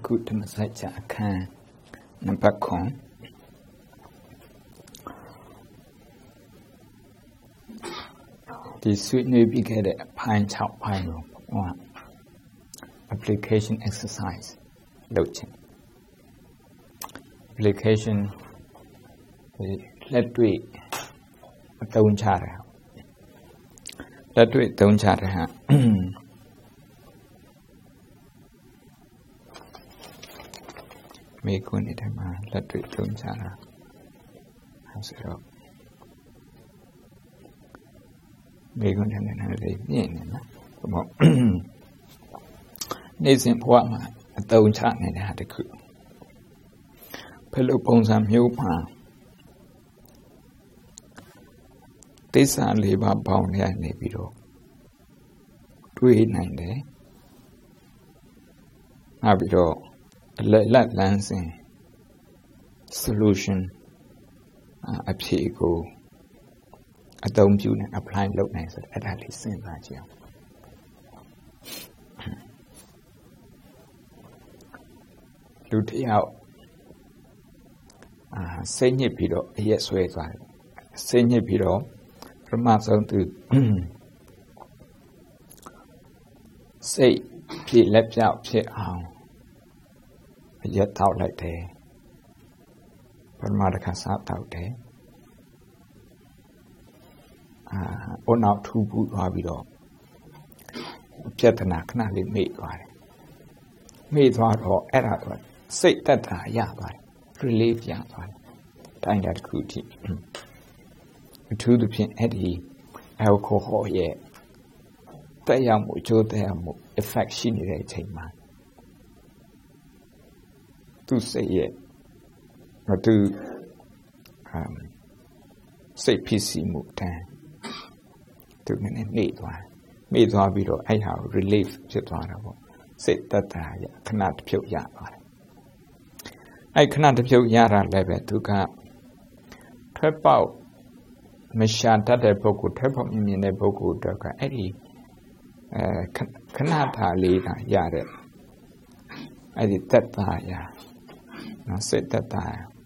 good to massage a can number con. The sweet new big pine chop pine one application exercise loading. Application let we don't chat. Let we don't chat. Make one it let we don't chat. How's it up? Make one and come on. Needs important. Don't chat in how to cook. Pillow bones and mule. This are labor bound here in the video. 289 day. Now video let lancing solution a go. I don't do applying load nice at least same right here. Do the out. Send your video, yes, wait, send your video from my son to say, she left out, she yet out like day. From Madagascar out there. On out 2 good video. Jetanak, not made by made or error. Say that, yeah, but. Relief young one. Time that could to the pin Eddie alcohol yet. The young would show them affectionate man. To say it, or to say PC move time. To need one. Made one video, I have relief just one. Say that I cannot pure young one. I cannot feel Yara level to go. Trap out Machata de Boku, trap up in the Boku, Doka Eddie Kanata leader Yara. I did that ya. Now said that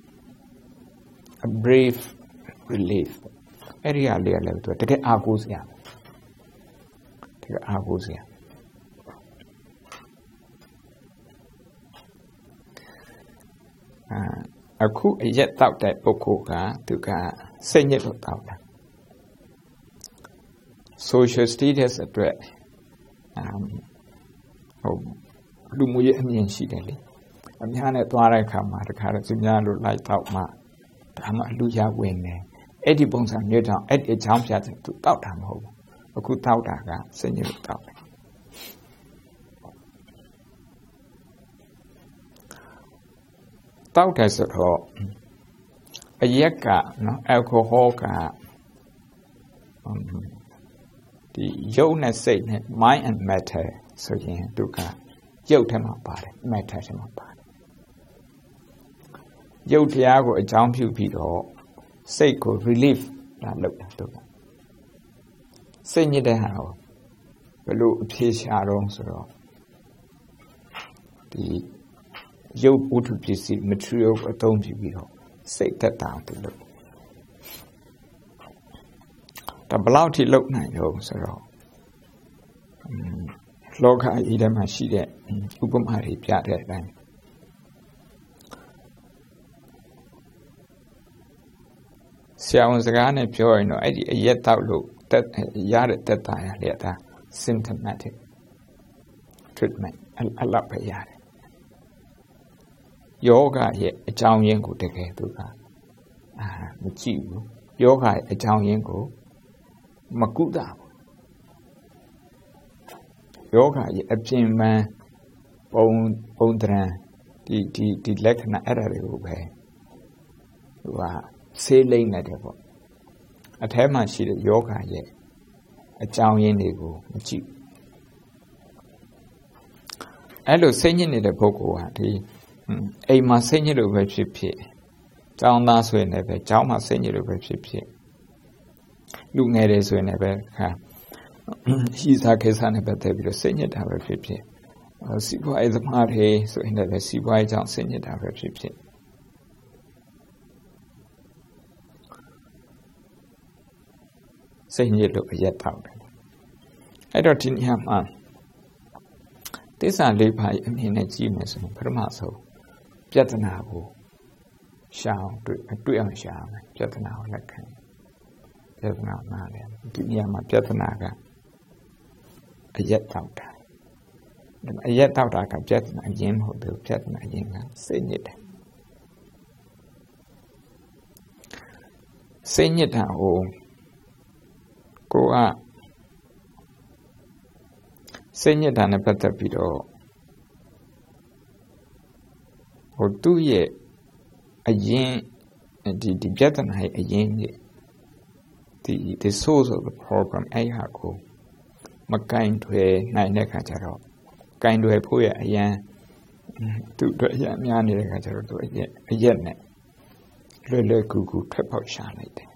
a brief relief. Area level to take Agusia. Take Agusia. Aku yet out that Bokoka to send it out. Social status address. Lumuya and she daily. I'm Hana Twarakama, the Karazimia light out ma. Tama Luya wing. Eddie Bones and Newton, Eddie jumps at to out ham home. A good out, send it out. Taught as at all. A yaka, no alcohol, the Jonas said, mind and matter, so he took a Yotama body, matter him apart. Yotiago, a jump you people, say could relief that look at them. Send you the how, below a piece around so. The you would receive material or don't you say that down to look. The bloody look night, so. Loka either my sheet at Ubumari Piat then. Sounds a gun and pure, no idea yet outlook that yard at that time later symptomatic treatment. I love a yard. Yoga yet a chow yango take care to the chief. Yoga a chow yango Makuda. Yoga a pin man bone dran the lecna error way. You are sailing at the at Hema she the yoga yet a chow yango chief. Hello, singing in the Boko. A ma send you over Pipi. Down last way never, Jama send you over Pipi. Look at this whenever he's a case on a better send it over Pipi. စီးပွားရေးသမားတွေဆိုရင်လည်းစီးပွားရေးကြောင့်စိတ်ညစ်တာပဲဖြစ်ဖြစ်စိတ်ညစ်လို့အရက်တောက်တယ်အဲ့တော့ဒီနေရာမှာသစ္စာလေးပါးအမြင်နဲ့ကြည့်မယ်ဆိုရင်ပထမဆုံးပြဿနာကိုရှာအောင်တွေ့အောင်ရှာမယ်ပြဿနာကိုလက်ခံပြဿနာနားလည်ဒီနေရာမှာပြဿနာကအရက်တောက်တာအရက်တောက်တာကပြဿနာအရင်မဟုတ်ဘူးပြဿနာအရင်ကစိတ်ညစ်တယ်စိတ်ညစ်တာကိုကိုကစိတ်ညစ်တာနဲ့ပတ်သက်ပြီးတော့သူ့ရဲ့အရင်ဒီပြဿနာရဲ့အရင်ကြီးthe source of the problem အဲ့ဟာကိုမကင်ထွယ်နိုင်တဲ့ခါကျတော့ကင်ထွယ်ဖို့ရအရင်သူ့အတွက်အရင်များနေတဲ့ခါကျတော့သူအရက်နဲ့လွယ်ကူကူထွက်ပေါက်ရှာလိုက်တယ်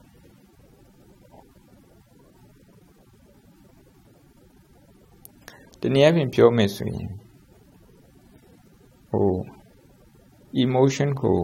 ဒီနေ့အပြင်ပြောမယ်ဆိုရင်emotion ကို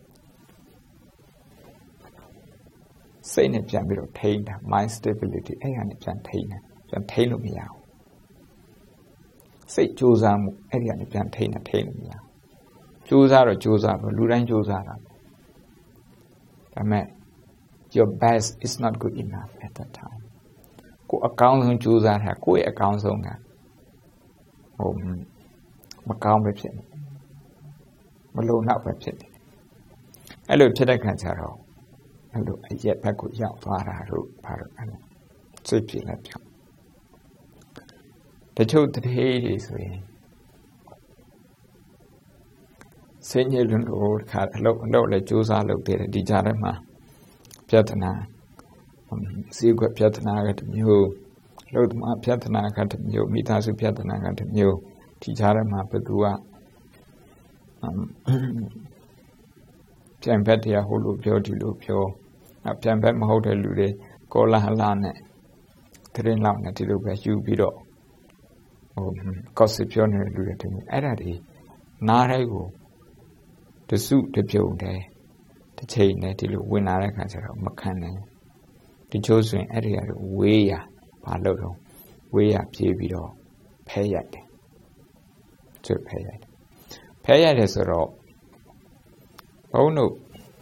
စိတ်နဲ့ပြန်ပြီးတော့ထိန်းတာ mind stability အဲ့ဟာနဲ့ပြန်ထိန်းတယ်ပြန်ထိန်းလို့မရဘူးစိတ်ကြိုးစားမှုအဲ့ဒီကနေပြန်ထိန်းတာထိန်းလို့မရဘူးကြိုးစားတော့ကြိုးစားပဲလူတိုင်းကြိုးစားတာဒါပေမဲ့ your best is not good enough at that time ကိုအကောင်းဆုံးကြိုးစားတာကိုယ့်ရဲ့အကောင်းဆုံးကမကောင်းပဲဖြစ်နေမလုံလောက်ပဲဖြစ်နေအဲ့လိုဖြစ်တဲ့ခါကျတော့အဲ့လိုအရက်ဘက်ကိုရောက်သွားတာတို့ဘာလို့အဲ့လိုစိတ်ပြေလက်ပြောင်းတချို့တတိတွေဆိုရင်စိတ်ညစ်လွန်းလို့ခါအလုပ်လည်းစူးစမ်းလုပ်တယ်ဒီကြားထဲမှာပြဿနာစီးကွက်ပြဿနာကတမျိုးလို့ဒီမှာပြဿနာကတမျိုးမိသားစုပြဿနာကတမျိုးဒီကြားထဲမှာဘယ်သူကပြန်ဘက်တရားဟိုလိုပြောဒီလိုပြောပြန်ဘက်မဟုတ်တဲ့လူတွေကောလာဟလနဲ့တရင်လောက်နဲ့ဒီလိုပဲယူပြီးတော့ကော့စစ်ပြောနေတဲ့လူတွေတင်အဲ့ဒါတွေနားထဲကိုတစုတပြုံတယ်တစ်ချိန်နဲ့ဒီလိုဝင်လာတဲ့ခါကျတော့မခံနိုင်ဒီချိုးဆိုရင်အဲ့ဒီကဝေးရဘာလို့တော့ဝေးရပြေးပြီးတော့ဖဲရိုက်တယ်သူဖဲရိုက်တယ်ဆိုတော့ဘုန်းတို့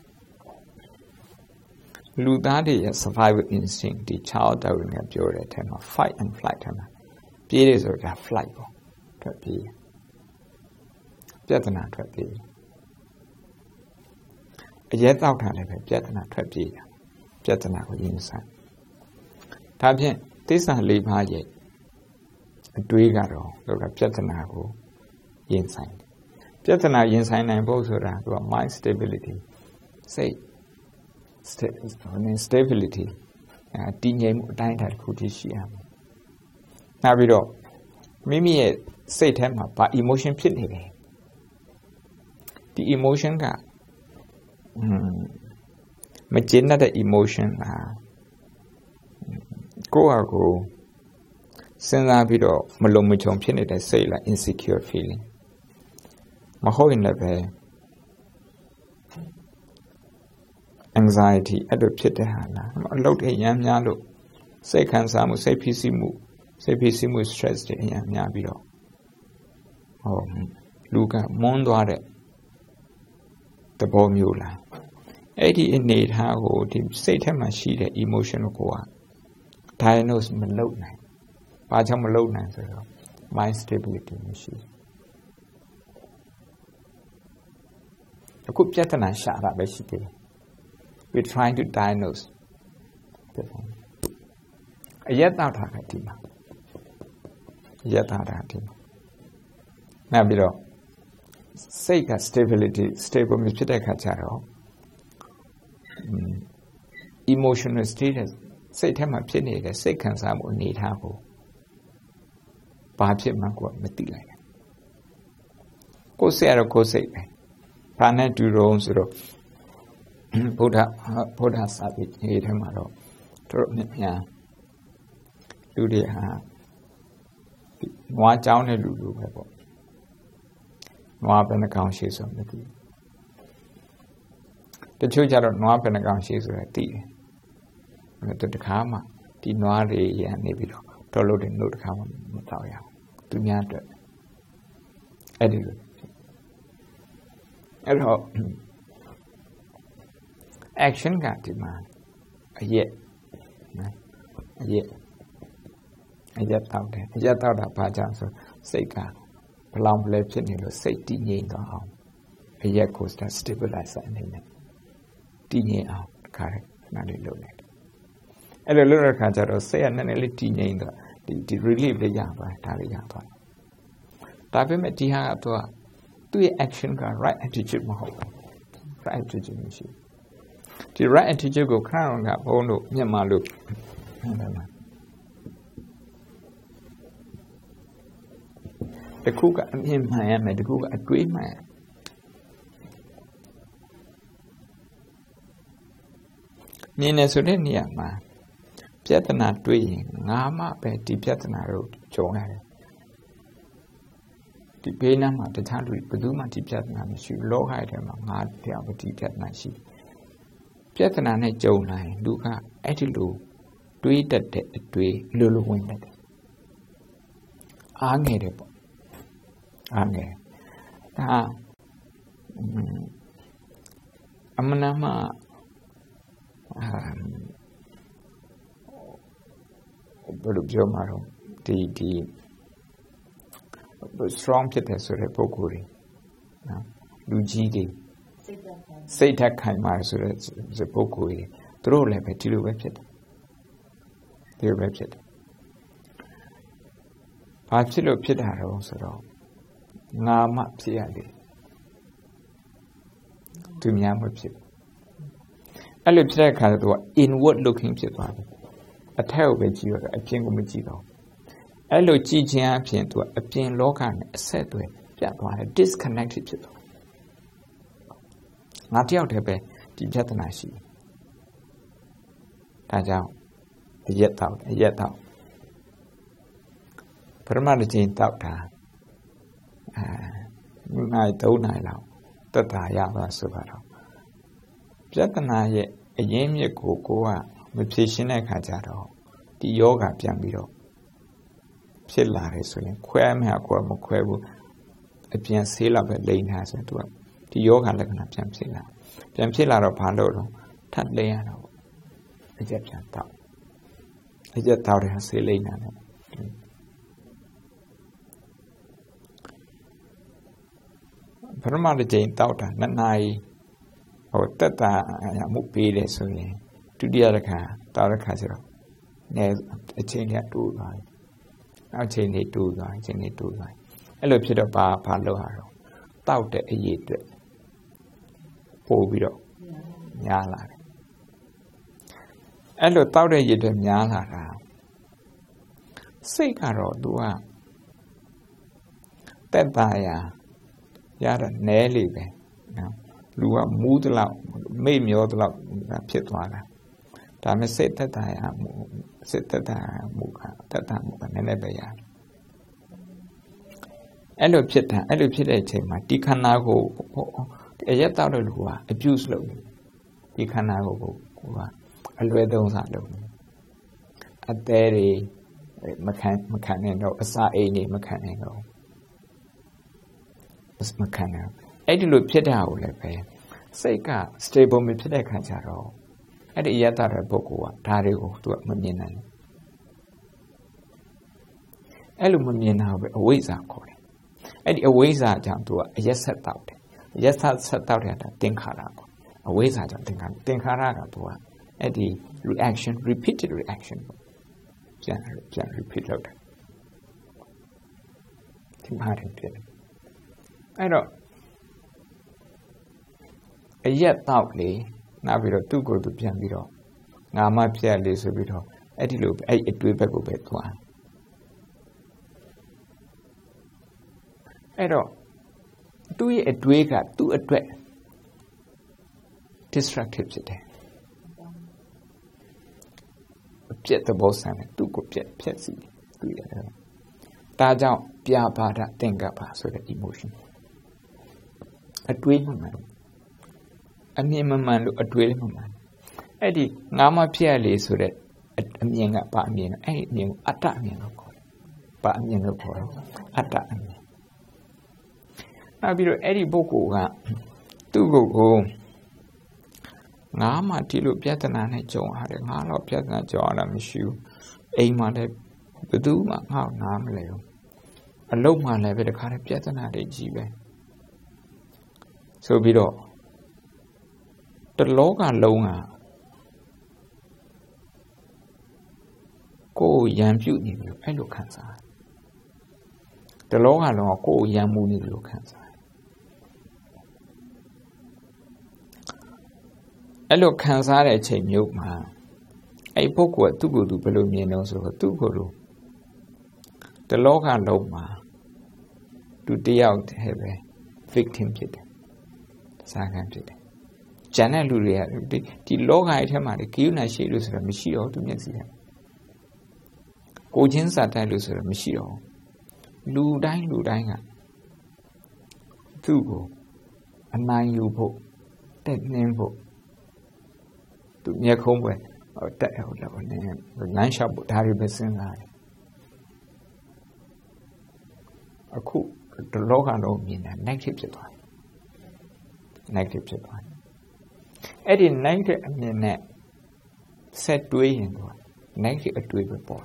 လူသားတွေရဲ့ survival instinct ဒီ Charles Darwin ကပြောတဲ့အထက်မှာ fight and flight ထဲမှာပြေးတယ်ဆိုတာ flight ပေါ့ထွက်ပြေးပြဿနာထွက်ပြေးအရက်တောက်တာလည်းပဲပြဿနာထွက်ပြေးတာပြဿနာကိုရင်ဆိုင်ဒါဖြင့်သစ္စာလေးပါးရဲ့အတွေးကတော့တို့ကပြဿနာကိုရင်ဆိုင်ပြဿနာရင်ဆိုင်နိုင်ဖို့ဆိုတာက mind stability စိတ် stability တည်ငြိမ်မှုအတိုင်းအတာတစ်ခုတည်းရှိရမယ်နောက်ပြီးတော့မိမိရဲ့စိတ်ထဲမှာဘာ emotion ဖြစ်နေလဲဒီ emotion ကမကျေနပ်တဲ့ emotion လားကိုယ့်ဟာကိုစဉ်းစားပြီးတော့မလုံမချုံဖြစ်နေတဲ့စိတ်လား insecure feeling မဟုတ်ရင်လည်းပဲ anxiety အဲ့လိုဖြစ်တဲ့ဟာလားအလုပ်တွေရမ်းများလို့စိတ်ခံစားမှုစိတ်ဖိစီးမှု stress တွေအများများပြီးတော့လူကမွန်းသွားတဲ့သဘောမျိုးလားအဲ့ဒီအနေထားကိုဒီစိတ်ထဲမှာရှိတဲ့ emotion ကိုက diagnose မလုပ်နိုင်ဘာကြောင့်မလုပ်နိုင်ဆိုတော့ mind stability မရှိအခုပြဿနာရှာတာပဲရှိသေးတယ် we trying to diagnose အရက်တောက်တာကဒီမှာအရက်တောက်တာဒီမှာနောက်ပြီးတော့စိတ်က stable ဖြစ်တဲ့ခါကျတော့ emotional status စိတ်ထဲမှာဖြစ်နေတဲ့စိတ်ခံစားမှုအနေထားကိုဘာဖြစ်မှကိုမသိလိုက်ဘူးကိုယ်စိတ်ကတော့ကိုယ်စိတ်ပဲဘာနဲ့တူတော့ဆိုတော့ဗုဒ္ဓစာပေထဲမှာတော့တို့များလူတွေဟာနွားကြောင်းတဲ့လူလိုပဲပေါ့နွားပဲနှကောင်ရှိဆိုမသိတချို့ကြတော့နွားပဲနှကောင်ရှိဆိုတော့သိတယ်တခါမှဒီနွားတွေရနေပြီးတော့တော်လို့တဲ့နှုတ်တခါမှမတော့ရဘူးသူများအတွက်အဲ့ဒီလိုအဲ့တော့ action ကဒီမှာအရက်တောက်တယ်အရက်တောက်တာဘာကြောင့်ဆိုစိတ်ကဘလောင်ပလဲဖြစ်နေလို့စိတ်တည်ငြိမ်သွားအောင်အရက်ကို stabilizer အနေနဲ့တည်ငြိမ်အောင်တခါနားလေးလုပ်လိုက်တယ်အဲ့လိုလုပ်တဲ့အခါကျတော့စိတ်ကနည်းနည်းလေးတည်ငြိမ်တော့ဒီ relief လေးရပါတယ်ဒါလေးရသွားတယ်ဒါပေမဲ့ဒီဟာကတော့သူ့ရဲ့ action က right attitude မဟုတ်ဘူး right attitude မရှိဒီ right attitude ကိုခဏကဘုန်းတို့မြန်မာလို့တခုကအမြင်မှန်ရမယ်တခုကအတွေးမှန်မြင်နေဆိုတဲ့နေရာမှာပြဿနာတွေးရင်ငါမှပဲဒီပြဿနာကိုကြုံရတယ်ဒီဘေးနားမှာတခြားလူဘယ်သူမှဒီပြဿနာမရှိဘူးလောကထဲမှာငါတရားပတိပြဿနာရှိပြဿနာနဲ့ကြုံလာရင်လူကအဲ့ဒီလိုတွေးတတ်တဲ့အတွေးလိုဝင်တတ်တယ်အားငယ်တယ်ပေါ့အားငယ်ဒါအမှန်မှဘယ်လိုပြောမှာတော့ဒီ strong ဖြစ်တဲ့ဆိုတဲ့ပုဂ္ဂိုလ်တွေနော်လူကြီးတွေစိတ်ဓာတ်ခိုင်မာဆိုတဲ့ပုဂ္ဂိုလ်တွေသူတို့လည်းပဲဒီလိုပဲဖြစ်တယ်ဒီလိုပဲဖြစ်တယ်ဘာဖြစ်လို့ဖြစ်တာတော့ဆိုတော့ငါမှဖြစ်ရတယ်သူများမဖြစ်အဲ့လိုဖြစ်တဲ့အခါကျတော့ inward looking ဖြစ်သွားတယ်အထက်ကိုပဲကြည့်ရတော့အပြင်ကိုမကြည့်တော့အဲ့လိုကြည့်ခြင်းအပြင်သူကအပြင်လောကနဲ့အဆက်အသွယ်ပြတ်သွားတယ် disconnected ဖြစ်သွားငါတယောက်တည်းပဲဒီပြဿနာရှိဒါကြောင့်အရက်တော့ပရမတ်ချင်းတောက်တာနိုင်3နိုင်လောက်တက်တာရသွားဆိုတော့ပြဿနာရဲ့အရင်းမြစ်ကိုကမဖြေရှင်းတဲ့အခါကျတော့ဒီယောဂပြန်ပြီးတော့ဖြစ်လာတယ်ဆိုရင်ခွဲမှကိုမခွဲဘူးအပြန်ဆေးလောက်ပဲလိမ့်ထားဆိုရင်သူကဒီယောဂလက္ခဏာပြန်ဖြစ်လာတော့ဘာလို့တော့ထပ်လိမ့်ရတော့အကျက်ပြန်တော့အကျက်တော့တယ်ဆေးလိမ့်တာနဲ့ပရမတ်ချင်းတောက်တာ2နာရီဟိုတက်တာမှုပေးတယ်ဆိုရင်ဒုတိယတစ်ခါတောက်တစ်ခါဆိုတော့နည်းအချိန်ကတိုးသွားတယ်နောက်ချိန်တွေတိုးသွားအဲ့လိုဖြစ်တော့ဘာလုပ်ရတော့တောက်တဲ့အရေးအတွက်ပို့ပြီးတော့များလာတယ်အဲ့လိုတောက်တဲ့ရည်တွေများလာတာစိတ်ကတော့သူကတက်တာရတာနဲလေပဲနော်လူကမူးတလောက်မေ့မျောတလောက်ဖြစ်သွားတာဒါမဲ့စိတ်တက်တာမှုကတက်တာမှုကနည်းနည်းပဲရတယ်အဲ့လိုဖြစ်တဲ့အချိန်မှာဒီခန္ဓာကိုအရက်တောက်တဲ့လူက abuse လုပ်နေဒီခန္ဓာကိုကအလွဲသုံးစားလုပ်နေအသေးတွေမခံနိုင်တော့အစာအိမ်တွေမခံနိုင်တော့မခံနိုင်အဲ့ဒီလိုဖြစ်တာကိုလည်းပဲစိတ်က stable မဖြစ်တဲ့ခါကျတော့အဲ့ဒီအရက်တောက်တဲ့ပုဂ္ဂိုလ်ကဒါတွေကိုသူကမမြင်နိုင်ဘူးအဲ့လိုမမြင်တာပဲအဝိဇ္ဇာခေါ်တယ်အဲ့ဒီအဝိဇ္ဇာကြောင့်သူကအရက်ဆက်တောက်တယ်ရက်ဆက်တောက်တဲ့သင်္ခါရပေါ့အဝိဇ္ဇာကြောင့်သင်္ခါရကသူကအဲ့ဒီ reaction repeated reaction ပြန် repeat လုပ်တယ်ဒီမှာတည်းဖြစ်တယ်အဲ့တော့အရက်တောက်လေနောက်ပြီးတော့သူ့ကိုယ်သူပြန်ပြီးတော့ငါမှဖြစ်ရလေဆိုပြီးတော့အဲ့ဒီလိုအဲ့အတွေးဘက်ကိုပဲသွားအဲ့တော့သူ့ရဲ့အတွေးကသူ့အတွက် destructive ဖြစ်တယ်ပြတ်တဲ့ဘောဆန်နဲ့သူ့ကိုပြတ်စီသူ့ရဲ့ဒါကြောင့်ပြပါဒသင်္ကပ္ပဆိုတဲ့ emotion a dream. A man look a dream man. Eddie, Nama Piali so that a mean at Pamian, I knew attack me no call. Pamian no call, attack me. Now be Eddie Boko, to go. Nama Tilo Piatana and John had a lot of Piatana John and Michu. A mother, the do how Nam Leo. A low man level the kind of Piatana de Gibe. So be all. The log are longer. Go yam beauty, I look cancer. The log are long, go yam moony look cancer. I look cancer at a milk man. A book what to go to below me and also to go to. The log are low man. To day out have a victim kid. Second kid. Jana Luria, the log item at the Kuna she loses a machine to Messia. Ojins at I lose a machine. Ludanga. Tugo. A 9 you book. That name book. To near Comway or that name. The 9 shop would have been seen. A cook. The log are no mean a negative to one. Negative to one. Eddie negative a minute set doing negative a doing before.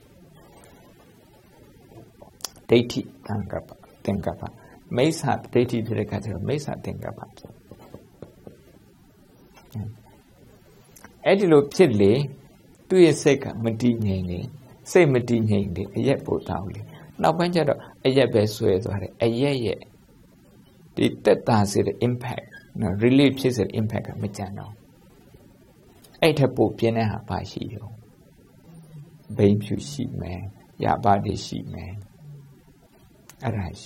Deity think up. Mesa deity to the catcher, Mesa think up. Eddie looked chilly, 2 years second, Medini, say Medini, a yet put down. Now when you're a yet best way, a ye. The that's the impact. No, relief is an impact of Mitano. 8 a poop piana by Shio. Babe, you sheep man, ya body sheep man. Arise.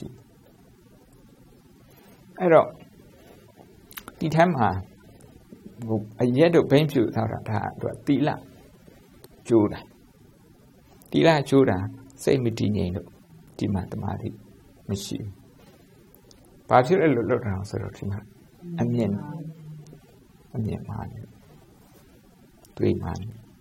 I don't. The time a yet of babe you thought at Tila Judah. Tila Judah, say Mitino, the mathematic machine. Partially look around, sort of him. A mean man. 3 man.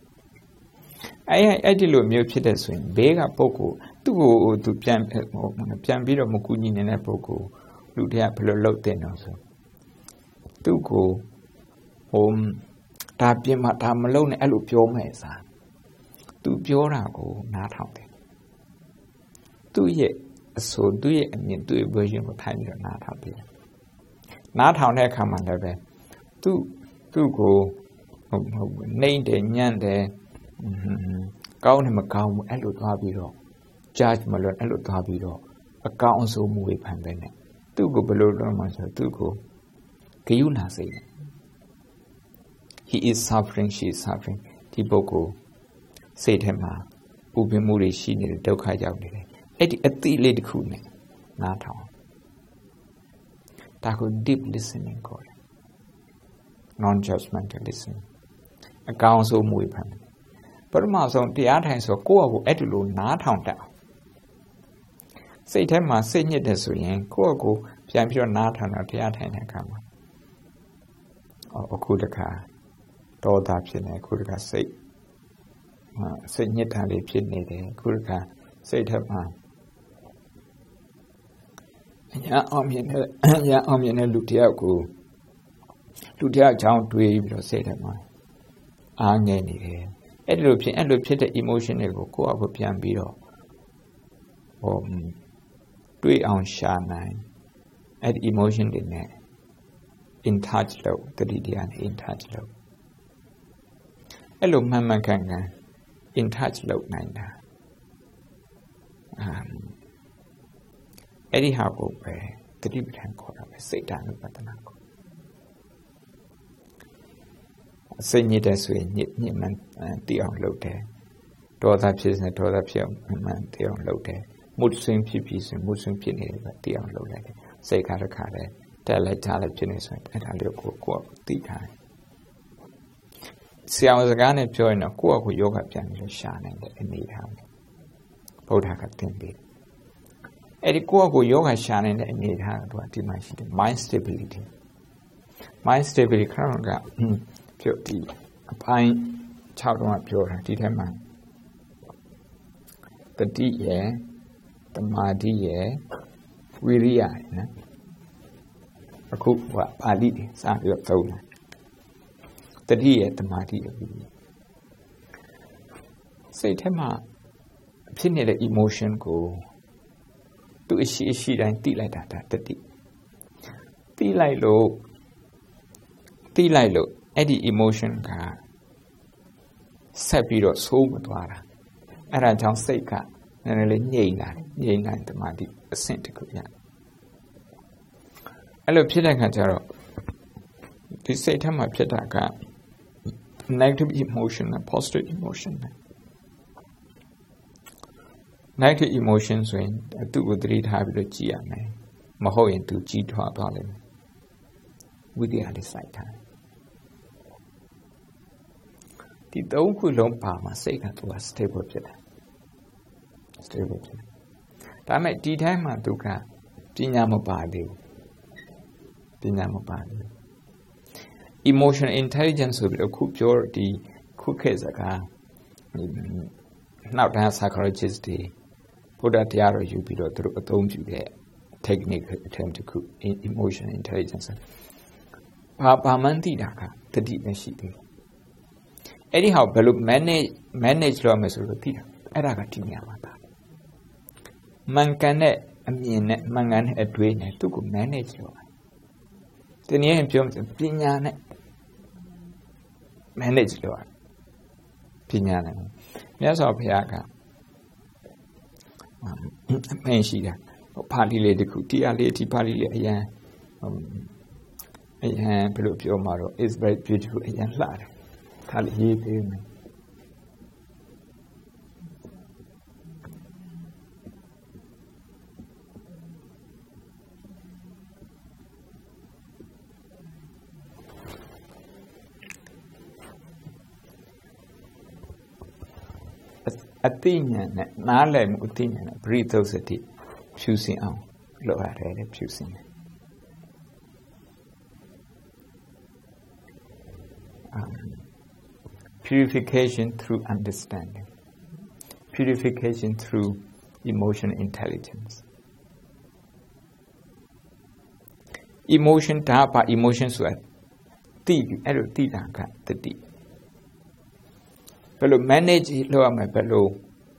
I did look mute the swing, beg a poco, to go to Piambiro Mukuni and a poco, look the apple low then also. To go home, Tapiama Tamalone, a loop your mesa. To Piora go, not haunted. 2 years, so do ye and me do a version of time you're not happy. Not how they come under the 2 go name the yan there. Count him a cow, and look habiro. Judge Malone, and look habiro. A cow so move pandemic. 2 go below Romans, 2 go. Kayuna say. He is suffering, she is suffering. Tiboko said him, Ubi Muri, she needed Doka Yawdi. At the lady cool name. Not how. Taco deep listening call. Non-judgmental listening. A council move him. But mouse on the other hand, so go at the low not how down. Say them must say it this way and go Piampio not on the other hand come. Or could a car. Told up in a could say. Say it and a pin could car. Say them. Ya omine lutia go. Lutia down to a say that man. Angany. And look the emotional go up pian below. Or 3 ounce shine. At emotion in touch low, the Lydian in touch low. Hello, Mamma Kanga. In touch low, Nina. Eddie Harpo, the Libertan Court of Satan of Patanaco. Say it as we need man the unload there. Door that is a door that man the unload there. Mood swing pippies and mood swing pinny, but the unload there. Say Caracare, tell a talent pinnies and a little co the time. See, I was a gun and join a co who yoga piano shining and made him. Both have attended. Edi ko yoga shine in need hand to a mind stability. Mind stability current purity. A pine child on pure determine. The D the Madi Wiria. A cook what Ali sound your soul. The D the Madi. Say Tema opinion the emotion go to she and tea like that. Tea like low. Eddie emotion ka Sapiro so mutwara. Era John Seka, and a Yena, the Madi, a centicle. Hello, Pitacataro. This say time my Pitaka negative emotion and positive emotion. Negative emotions when I do read habit Gia, Maho into G to our darling. With the other side time. The dog who long palm second to a stable pillar. Stable pillar. That might detime to car. Dinamo body. Emotional intelligence will be a cook your the cookies a car. Now, that psychologist, put that the arrow you below through a dome to get technique attempt to cook emotional intelligence. Papa Mantidaka, the deep machine. Anyhow, Baluk manage Lomas of the Peter. Eragatimia. Mancanet, I mean, Mangan at Dwayne took manage Loma. The near him jumps and Pignane manage Loma. Pignane. Yes, of Piaga. Menshida. Party lady could tea lady party. Pilupio Maro is very beautiful and large. Call ye payment. Athenian, Nalem Athenian, breathosity, choosing out, lower head, choosing. Purification through understanding. Purification through emotional intelligence. Emotion tapa emotions were deep, deep. Pero manage lo ame pero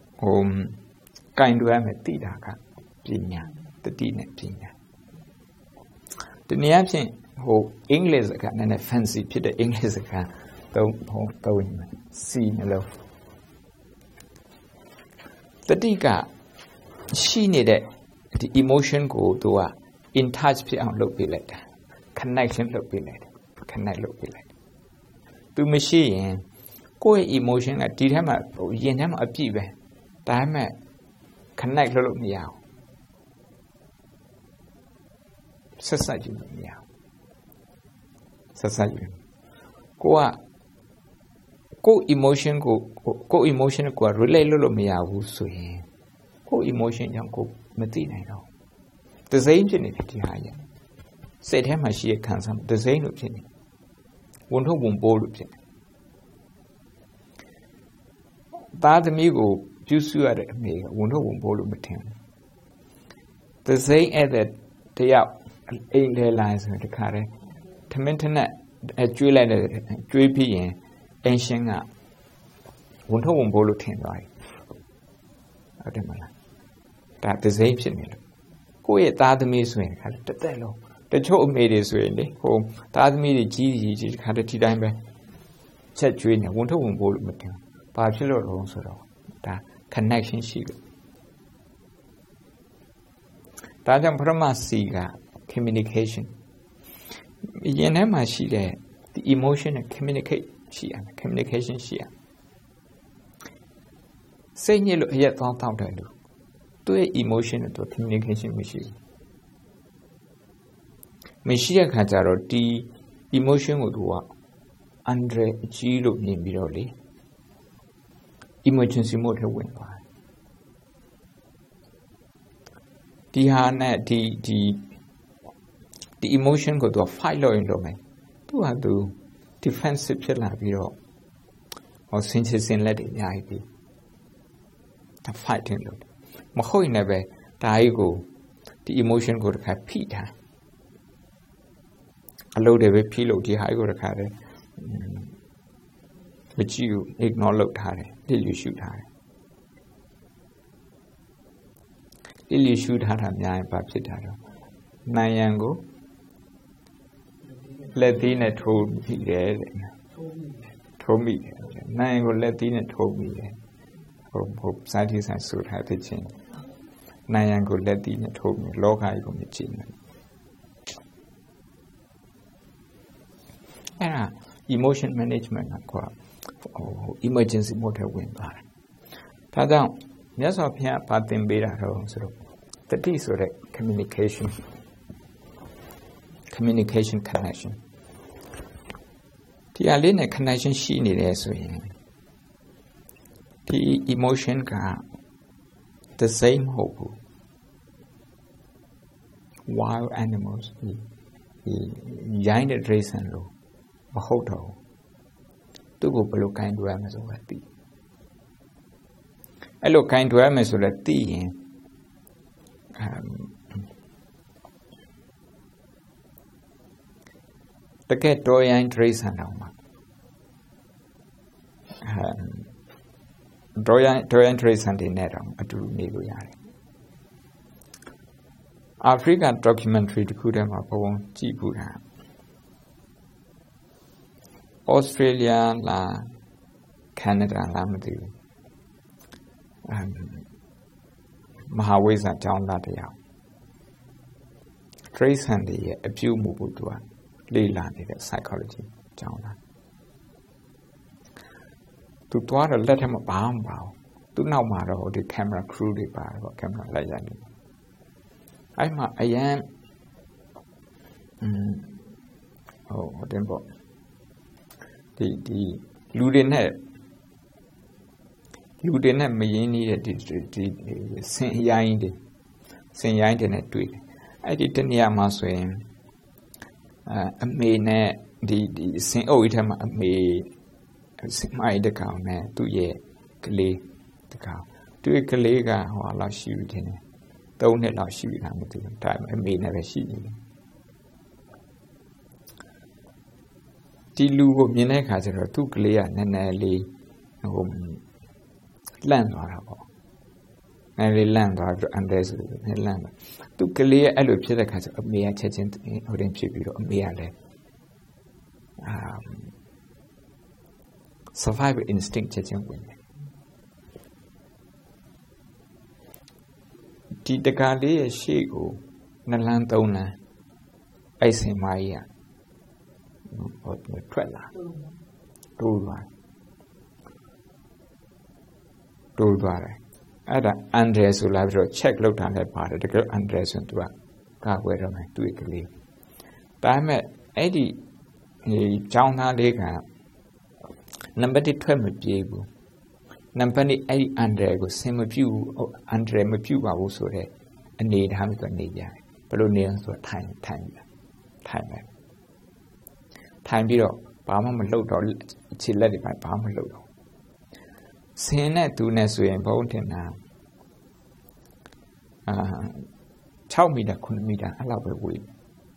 kind of ame tidaka pinya the dine pinya. The niatin ho English ka na fancy pit the English ka don't see hello. The diga she needed the emotion go to a in touch pit on look be like connection look be like connect look be like to machine go emotion at the time yin him a pibe time connect look me out society me out society go emotion go emotion go relate lo me out so yin go emotion yang go mati nai lo the same thing ti ha ya set him ma shi kan sam the same lo phit ni won thok won po lo phit ta thami ko pyu su ya de ame won thok won po lo ma thin the same at that tayaw aim le lai so ta kha de thamin thanet chwe lai de chwe phi yin ancient ka won thok won po lo thin twaiဟုတ်တယ်မလားဒါthe same ဖြစ်နေလို့ကိုယ့်ရဲ့သားသမီးဆိုရင်ခါတက်တက်လုံးတချို့အမေတွေဆိုရင်လေဟိုသားသမီးတွေကြီးခါတည်းတိုင်းပဲချက်ကျွေးနေဝန်ထုတ်ဝန်ပိုးလို့မတင်ဘာဖြစ်လို့လဲဆိုတော့ဒါ connection ရှိလို့ဒါကြောင့်ပထမ C က communication ရင်ထဲမှာရှိတဲ့ the emotion နဲ့ communicate ရှိရမယ် communication ရှိရစိတ်ညစ်လို့အရက်တောင်းတယ်လို့သူ့ရဲ့ emotion နဲ့သူ communication မရှိတဲ့ခါကျတော့ဒီ emotion ကိုသူက under အကြီးလို့မြင်ပြီးတော့လေ emergency mode ထဲဝင်သွားတယ်ဒီဒီဟာနဲ့ဒီ emotion ကိုသူ fight လုပ်ရင်လုပ်မယ်သူကသူ defensive ဖြစ်လာပြီးတော့ဆင်ချင်စင်လက်တွေအများကြီးပြီးဒါ fighting လုပ်တယ်မဟုတ်ရင်လည်းပဲဒါကြီးကိုဒီ emotion ကိုတစ်ခါဖိထားအလုပ်တွေပဲဖိလို့ဒီဟာကြီးကိုတစ်ခါလည်းမကြည့်ဘူး ignore လုပ်ထားတယ်လစ်လျူရှုထားတယ်လစ်လျူရှုထားတာများရင်ဘာဖြစ်တာတော့နိုင်ရန်ကိုလက်သီးနဲ့ထိုးမိတယ်ထိုးမိတယ်နိုင်ရန်ကိုလက်သီးနဲ့ထိုးမိတယ်ဟုတ်စာကြည့်ဆိုင်ဆိုထားတဲ့ချင်းနိုင်ရန်ကိုလက်သီးနဲ့ထိုးမိလောကကြီးကိုမကြည့်နဲ့အဲ့ဒါ emotion management ကemergency mode ထဲဝင်သွားတယ်ဒါကြောင့်မြတ်စွာဘုရားဗာသင်ပေးတာတော့ဆိုတော့တတိဆိုတဲ့ communication connection ဒီအလေးနဲ့ connection ရှိနေတယ်ဆိုရင်ဒီ emotion က the same မဟုတ်ဘူး wild animals ရိုင်းတဲ့ dragon လို့မဟုတ်တော့သူ့ကိုဘယ်လိုကင်တွယ်ရမလဲဆိုတော့သိအဲ့လိုကင်တွယ်ရမယ်ဆိုလည်းသိရင်တကယ်တော်ရိုင်းဒရိစံတော်မှာတော်ရိုင်းဒရိစံတွေနဲ့တော့အတူနေလို့ရတယ်အာဖရိက documentary တစ်ခုထဲမှာပုံကြည့်ဘူးတာAustralia လား Canada လားမသိဘူးမဟာဝိဇ္ဇာကျောင်းသားတယောက်ဒရိစံတွေရဲ့အပြုမှုကိုသူကလေ့လာနေတဲ့ psychology ကျောင်းသားသူသွားတော့လက်ထက်မှာဘာမှမပါဘူးသူနောက်မှာတော့ဒီ camera crew တွေပါတယ်ပေါ့ camera လိုက်ရနေအဲ့မှာအရန်ဟိုတင်ပေါ့ဒီလူတွေနဲ့မရင်းနှီးတဲ့ဒီစင်ရိုင်းတွေနဲ့တွေ့တယ်အဲ့ဒီတနေရာမှာဆိုရင်အမေနဲ့ဒီစင်အုပ်ကြီးထဲမှာအမေစင်မိုင်းတကောင်နဲ့သူ့ရဲ့ကလေးတကောင်သူ့ရဲ့ကလေးကဟိုလောက်ရှိပြီထင်တယ်3 နှစ်လောက်ရှိပြီလားမသိဘူးဒါပေမဲ့အမေနဲ့ပဲရှိနေတယ်ဒီလူကိုမြင်တဲ့အခါကျတော့သူ့ကလေးကနည်းနည်းလေးဟိုလန့်သွားတာပေါ့နည်းလေးလန့်သွားပြီးအန်ဒဲဆိုနည်းလန့်သွားသူ့ကလေးကအဲ့လိုဖြစ်တဲ့အခါကျအမေကချက်ချင်းဟိုတင်ဖြစ်ပြီးတော့အမေကလည်းsurvival instinct ချက်ချင်းဝင်တယ်ဒီတကားလေးရဲ့ရှေ့ကို2 လမ်း 3 လမ်းအဲ့စင်မကြီးကဟိုထွက်လာတိုးသွားတယ်အဲ့ဒါအန်ဒရဲဆိုလာပြီးတော့ check လုပ်တာလည်းပါတယ်တကယ်အန်ဒရဲဆိုသူကကာကွယ်ရမယ်သူ့ကလေးဒါပေမဲ့အဲ့ဒီကျောင်းသားလေးကနံပါတ်1ထွက်မပြေးဘူးနံပါတ်2အဲ့ဒီအန်ဒရဲကိုဆင်မပြူအန်ဒရဲမပြူပါဘူးဆိုတဲ့အနေထားမျိုးကနေကြတယ်ဘယ်လိုနေလဲဆိုတော့ထိုင်မယ်ထိုင်ပြီးတော့ဘာမှမလုပ်တော့ခြေလက်တွေဘာမှမလုပ်တော့ဆင်းနဲ့သူနဲ့ဆိုရင်ဘုံတင်တာ6 မီတာ 9 မီတာအဲ့လောက်ပဲဝေး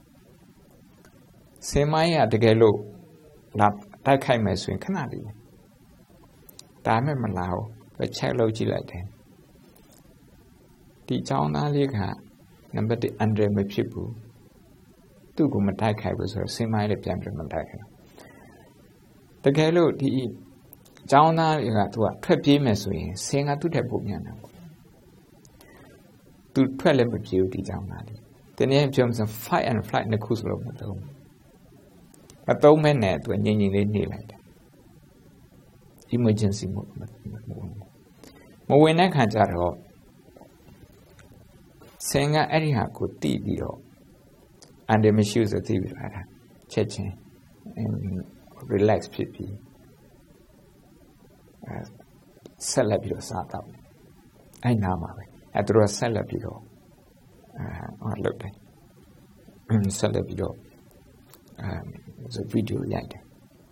ဆင်းမိုင်းကတကယ်လို့လာတိုက်ခိုက်မယ်ဆိုရင်ခဏလေးဒါမှမလာဘူးပဲ check လုပ်ကြည့်လိုက်တယ်ဒီចောင်းသားလေးကနံပါတ်1အန်ဒရမဖြစ်ဘူးသူ့ကိုမတိုက်ခိုက်ဘူးဆိုတော့ဆင်းမိုင်းလည်းပြန်ပြီးမတိုက်ခိုက်တကယ်လို့ဒီကျောင်းသားတွေကသူကထွက်ပြေးမယ်ဆိုရင်ဆင်းကသူ့ထက်ပိုမြန်တယ်သူထွက်လည်းမပြေဘူးဒီကျောင်းသားတွေတနည်းပြောမှဆို fight and flight နှစ်ခုစလုံးမသုံးမဲ့နဲ့သူငြိမ်လေးနေလိုက်တယ် emergency mode မဝင်တဲ့ခါကျတော့ဆင်းကအဲ့ဒီဟာကိုတိပြီးတော့အန်ဒရမရှိဘူးဆိုသိပြီးတော့အဲ့ဒါချက်ချင်း relax ဖြစ်ပြီးဆက်လက်ပြီးတော့စားတော့အဲ့နာမှာပဲအဲ့သူတို့ဆက်လက်ပြီးတော့ look like select video so video ရိုက်တယ်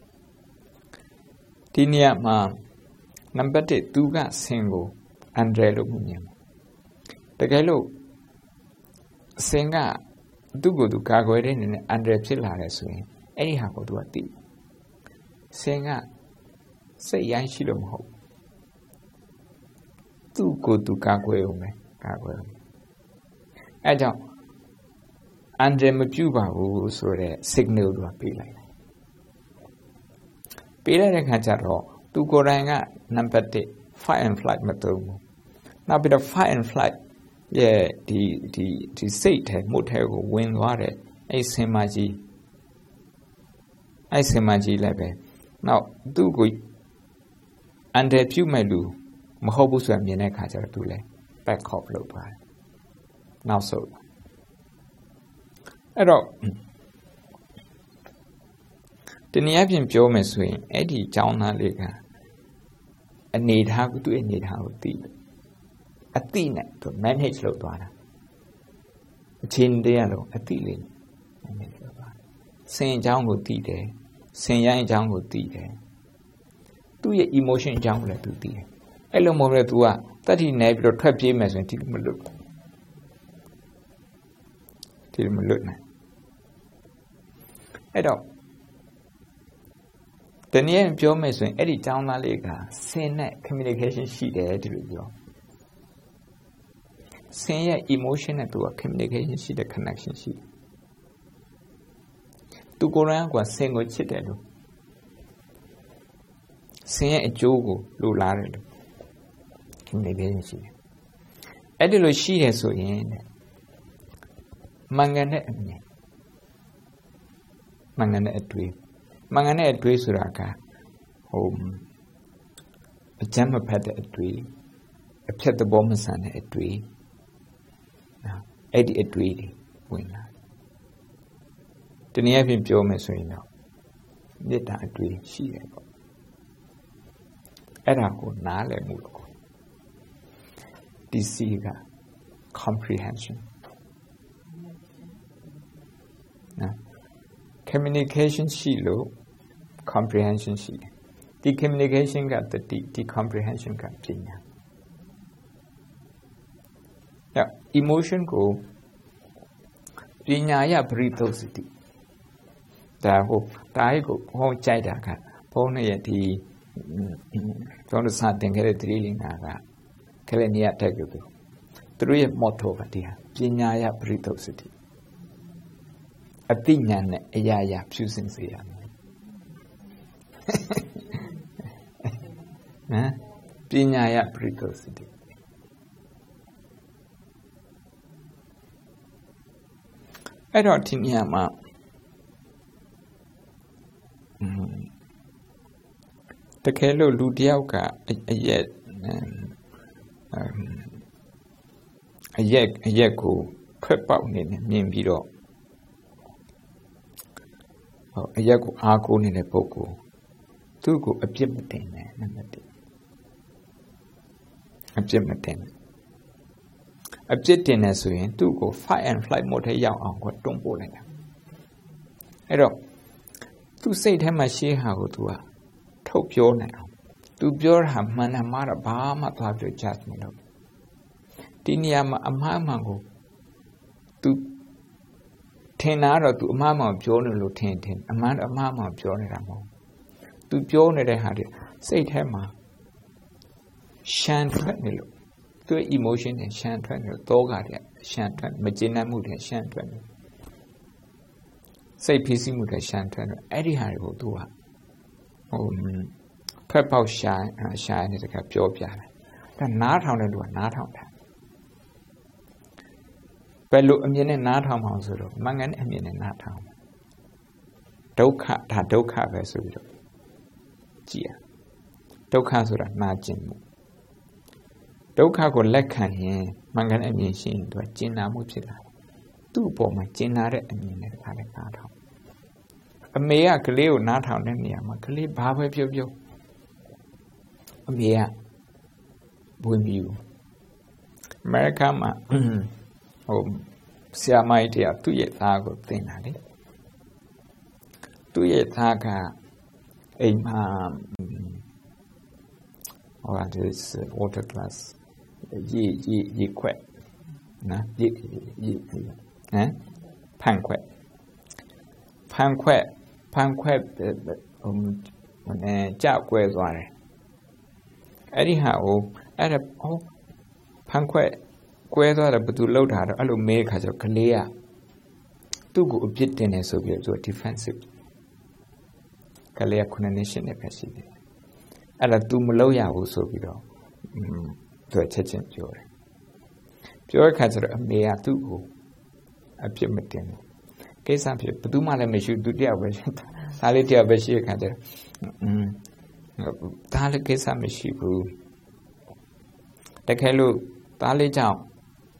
ဒီနေရာမှာနံပါတ်1သူကဆင်ကိုအန်ဒရယ်လို့မြင်တယ်တကယ်လို့ဆင်ကသူ့ကိုသူကာကွယ်တဲ့အနေနဲ့အန်ဒရယ်ဖြစ်လာတယ်ဆိုရင်အဲ့ဒီဟာကိုသူကသိဆင်ကစိတ်ရိုင်းရှိလို့မဟုတ်သူ့ကိုသူကာကွယ်အောင်ပဲကာကွယ်အောင်အဲကြောင့်အန်ဒရယ်မပြုတ်ပါဘူးဆိုတဲ့ signal သူကပေးလိုက်တယ်ပေးလိုက်တဲ့ခါကျတော့သူကိုယ်တိုင်ကနံပါတ်1 fight and flight မသုံးဘူးနောက်ပြီးတော့ fight and flight ရဲ့ဒီစိတ်ထဲမှုထဲကိုဝင်သွားတဲ့အဲ့ဆင်မကြီးလည်းပဲနောက်သူ့ကိုအန်ဒရယ်ပြုတ်မဲ့လူမဟုတ်ဘူးဆိုတာမြင်တဲ့ခါကျတော့သူလည်း back off လုပ်သွားတယ်နောက်ဆုံးအဲ့တော့ဒီနေ့အပြင်ပြောမယ်ဆိုရင်အဲ့ဒီကျောင်းသားလေးကအနေထားကိုသူ့အနေထားကိုသိတယ်အသိနဲ့သူ manage လုပ်သွားတာအချင်းတရားလုံးအသိလေး manage လုပ်သွားတယ်ဆင်အကြောင်းကိုသိတယ်ဆင်ရိုင်းအကြောင်းကိုသိတယ်သူ့ရဲ့ emotion အကြောင်းကိုလည်းသူသိတယ်အဲ့လိုမဟုတ်လေ तू ကတတိနေပြီးတော့ထွက်ပြေးမယ်ဆိုရင်ဒီလိုမလွတ်နိုင်အဲ့တော့တနည်းပြောမယ်ဆိုရင်အဲ့ဒီကျောင်းသားလေးကဆင်နဲ့ communication ရှိတယ်ဒီလိုပြောဆင်ရဲ့ emotion နဲ့ तू က communication ရှိတဲ့ connection ရှိတယ်သူကိုယ်တိုင်ကဆင်ကိုချစ်တယ်လို့ဆင်ရဲ့အကျိုးကိုလိုလားတယ်လို့communication ရှိတယ်အဲ့ဒီလိုရှိတယ်ဆိုရင်မှန်ကန်တဲ့အမြင်မှန်ကန်တဲ့အတွေ့ဆိုတာကအကြမ်းမဖက်တဲ့အတွေ့အဖြတ်သဘောမဆန်တဲ့အတွေ့အဲ့ဒီအတွေ့တွေဝင်လာတနည်းအားဖြင့်ပြောမယ်ဆိုရင်တော့မေတ္တာအတွေ့ရှိတယ်ပေါ့အဲ့ဒါကိုနားလည်မှုလို့ဒီစီက comprehension နော် communication ရှိလို့ comprehension ရှိတယ်ဒီ communication ကတတိဒီ comprehension ကပညာအဲ့ emotion ကိုပညာရပရိသုစတိဒါကိုဟောကြိုက်တာကဘုန်းနဲ့ရဲ့ဒီကျွန်တော်စတင်ခဲ့တဲ့သတိလင်္ကာကခလေးနေရတက်ကြသူတို့ရဲ့ motto ကဒီဟာပညာရပရိသုစတိအတိညာနဲ့အရာရာဖြူစင်စေရမယ်နော်ပညာရပရိသုစတိအဲ့တော့ဒီနေရာမှာတကယ်လို့လူတယောက်ကအရက်ကိုထွက်ပေါက်နေနဲ့မြင်ပြီးတော့အရက်ကိုအားကိုးနေတဲ့ပုဂ္ဂိုလ်သူ့ကိုအပြစ်မတင်နဲ့နံပါတ်1အပြစ်မတင်အပြစ်တင်နေဆိုရင်သူ့ကို fight and flight mode ထဲရောက်အောင်ကိုတွန်းပို့လိုက်တာအဲ့တော့သူ့စိတ်ထဲမှာရှိဟာကိုသူကထုတ်ပြောနိုင်အောင်သူပြောတာမှန်တယ်မှားတာဘာမှသွားပြော judge မလုပ်ဒီနေရာမှာအမှားမှန်ကိုသူထင်တာတော့သူအမှားမှန်ပြောနေလို့ထင်အမှားမှန်ပြောနေတာမဟုတ်သူပြောနေတဲ့ဟာတွေစိတ်ထဲမှာရှမ်းထွက်နေလို့သူ့ emotion တွေရှမ်းထွက်နေလို့တောကတွေရှမ်းထွက်မကျေနပ်မှုတွေရှမ်းထွက်နေစိတ်ဖိစီးမှုတွေရှမ်းထွက်နေအဲ့ဒီဟာတွေကိုသူကဖက်ပေါက်ရှာနေတကပြောပြတယ်ဒါနားထောင်တဲ့လူကနားထောင်တာဘယ်လိုအမြင်နဲ့နားထောင်အောင်ဆိုတော့မှန်ကန်တဲ့အမြင်နဲ့နားထောင်ဒုက္ခဒါဒုက္ခပဲဆိုပြီးတော့ကြည်ရဒုက္ခဆိုတာနာကျင်မှုဒုက္ခကိုလက်ခံရင်မှန်ကန်တဲ့အမြင်ရှိရင်သူကကျင်နာမှုဖြစ်လာတယ်သူ့အပေါ်မှာကျင်နာတဲ့အမြင်နဲ့ဒါလည်းနားထောင်အမေကကလေးကိုနားထောင်တဲ့နေရာမှာကလေးဘာပဲပြောအမေကဘုံပြီးအမေရိကန်မှာဆရာမကြီးတယောက်သူ့ရဲ့သားကိုသင်တာလေသူ့ရဲ့သားကအိမ်မှာthis water glass ရေခွက်နော်ရေဖန်ခွက်ကြောက်ကွဲသွားတယ်အဲ့ဒီဟာကိုဖန်ခွက်ကွဲသွားတယ်ဘယ်သူလှုပ်တာတော့အဲ့လိုမဲခါကျတော့ကလေးကသူ့ကိုအပြစ်တင်နေဆိုပြီးတော့ defensive ကလေးက9 နှစ်ပဲရှိတယ်အဲ့ဒါ तू မလုပ်ရဘူးဆိုပြီးတော့သူချက်ချင်းပြောတယ်ပြောတဲ့ခါကျတော့အမေကသူ့ကိုအပြစ်မတင်ဘူးကိစ္စဖြစ်ဘယ်သူမှလည်းမရှိဘူးသူတယောက်ပဲသားလေးတယောက်ပဲရှိတဲ့ခါကျတော့သားလေးကိစ္စမရှိဘူးတကယ်လို့သားလေးကြောင့်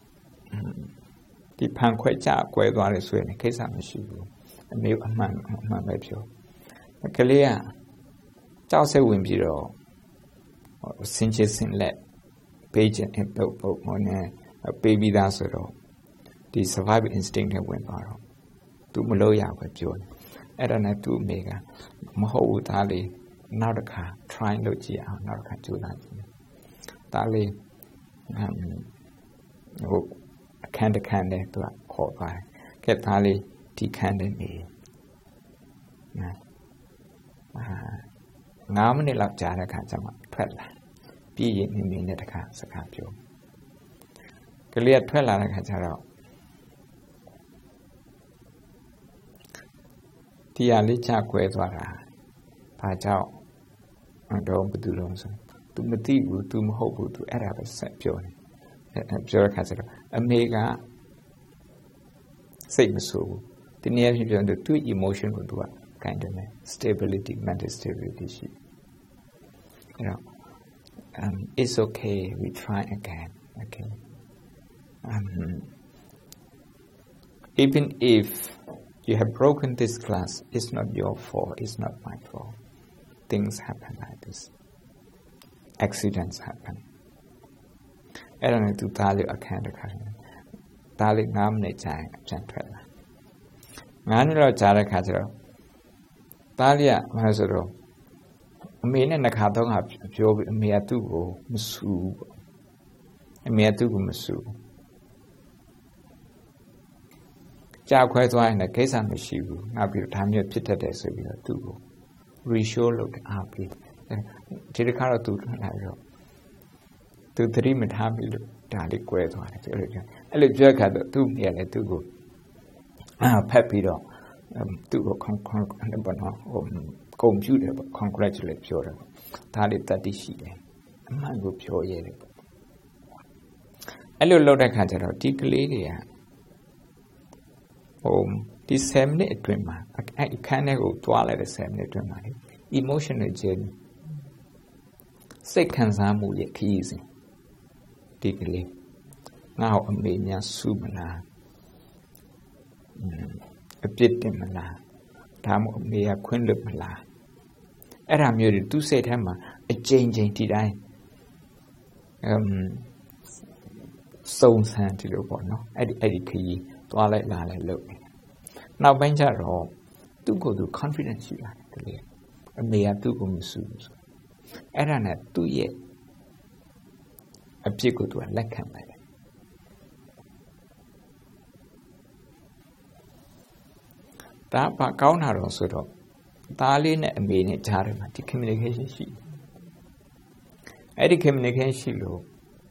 ဒီဖန်ခွဲကြကွဲသွားတယ်ဆိုရင်ကိစ္စမရှိဘူးအမေအမှန်ပဲပြောကလေးကကြောက်စိတ်ဝင်ပြီးတော့စင်ချစ်စင်လက်ပေးခြင်းအပုတ်မနဲ့ပေးပြီးသားဆိုတော့ဒီ survival instinct နဲ့ဝင်သွားတော့သူမလို့ရပဲပြောတယ်အဲ့ဒါနဲ့သူ့အမေကမဟုတ်ဘူးသားလေးနောက်တစ်ခါ try လုပ်ကြည့်အောင်နောက်တစ်ခါကြိုးစားကြည့်သားလေးအခန်းတစ်ခန်းနဲ့သူကခေါ်သွားတယ်ကဲသားလေးဒီခန်းနဲ့နေ9 မိနစ်လောက်ကြာတဲ့အခါကျမှထွက်လာပြီးရင်မိနဲ့တခါစကားပြောကလေးကထွက်လာတဲ့အခါကျတော့ဒီဟာလေးချကွဲသွားတာဘာကြောင့်တော့ဘယ်သူလုံးဆို तू မသိဘူး तू မဟုတ်ဘူး तू အဲ့ဒါပဲဆက်ပြောတယ်ပြောတဲ့အခါကျတော့အမေကစိတ်မဆိုးဘူးဒီနေ့ဖြစ်ပြောတယ်သူ emotion ကို तू ကkind of stability mental stability ရှိအဲ့တော့it's okay we try again okay even if you have broken this glass it's not your fault it's not my fault things happen like this accidents happen အဲ့ဒါနဲ့သူသားလေးအခန်းတစ်ခါသားလေး9 မိနစ်ကြာရင်ပြန်ထွက်လာ9 မိနစ်လောက်ကြာတဲ့ခါကျတော့သားလေးကဘာလို့ဆိုတော့အမေနဲ့နှစ်ခါသုံးခါပြောပြီးအမေကသူ့ကိုမဆူဘူးအမေကသူ့ကိုမဆူကြာခွဲသွားရင်လည်းကိစ္စမရှိဘူးနောက်ပြီးတော့ဒါမျိုးဖြစ်တတ်တယ်ဆိုပြီးတော့သူ့ကို reassure လုပ်တယ်အားပေးဒီတစ်ခါတော့သူထွက်လာပြီးတော့သူသတိမထားပြီးလို့ဒါလေးကွဲသွားတယ်အဲ့လိုပြောခါတော့သူ့နေရာနဲ့သူ့ကိုဖက်ပြီးတော့သူ့ကိုဂုဏ်ပြုတယ်ပေါ့ congratulate ပြောတယ်ဒါလေးတတိရှိတယ်အမှန်ကိုပြောရတယ်ပေါ့အဲ့လိုလုပ်တဲ့ခါကျတော့ဒီကလေးတွေကဒီ7 မိနစ်အတွင်းမှာအဲ့အခန်းထဲကိုသွားလိုက်တဲ့7 မိနစ်အတွင်းမှာ emotional journey စိတ်ခံစားမှုရဲ့ခရီးစဉ်ဒီကလေးငါ့ကိုအမေများစုမလားအပြစ်တင်မလားဒါမှမဟုတ်အမေကခွင့်လွတ်မလားအဲ့ဒါမျိုးတွေသူ့စိတ်ထဲမှာအကြိမ်ကြိမ်ဒီတိုင်းစုံစမ်းကြည့်လို့ပေါ့နော်အဲ့ဒီခရီးသွားလိုက်လာလိုက်လုပ်နေနောက်ပိုင်းကျတော့သူ့ကိုယ်သူ confidence ရှိလာတယ်ကလေးအမေကသူ့ကိုမစုဘူးဆိုအဲ့ဒါနဲ့သူ့ရဲ့အပြစ်ကိုသူကလက်ခံလိုက်တယ်ဒါဘာကောင်းတာတော့ဆိုတော့သားလေးနဲ့အမေနဲ့ကြားထဲမှာဒီ communication ရှိတယ်အဲ့ဒီ communication ရှိလို့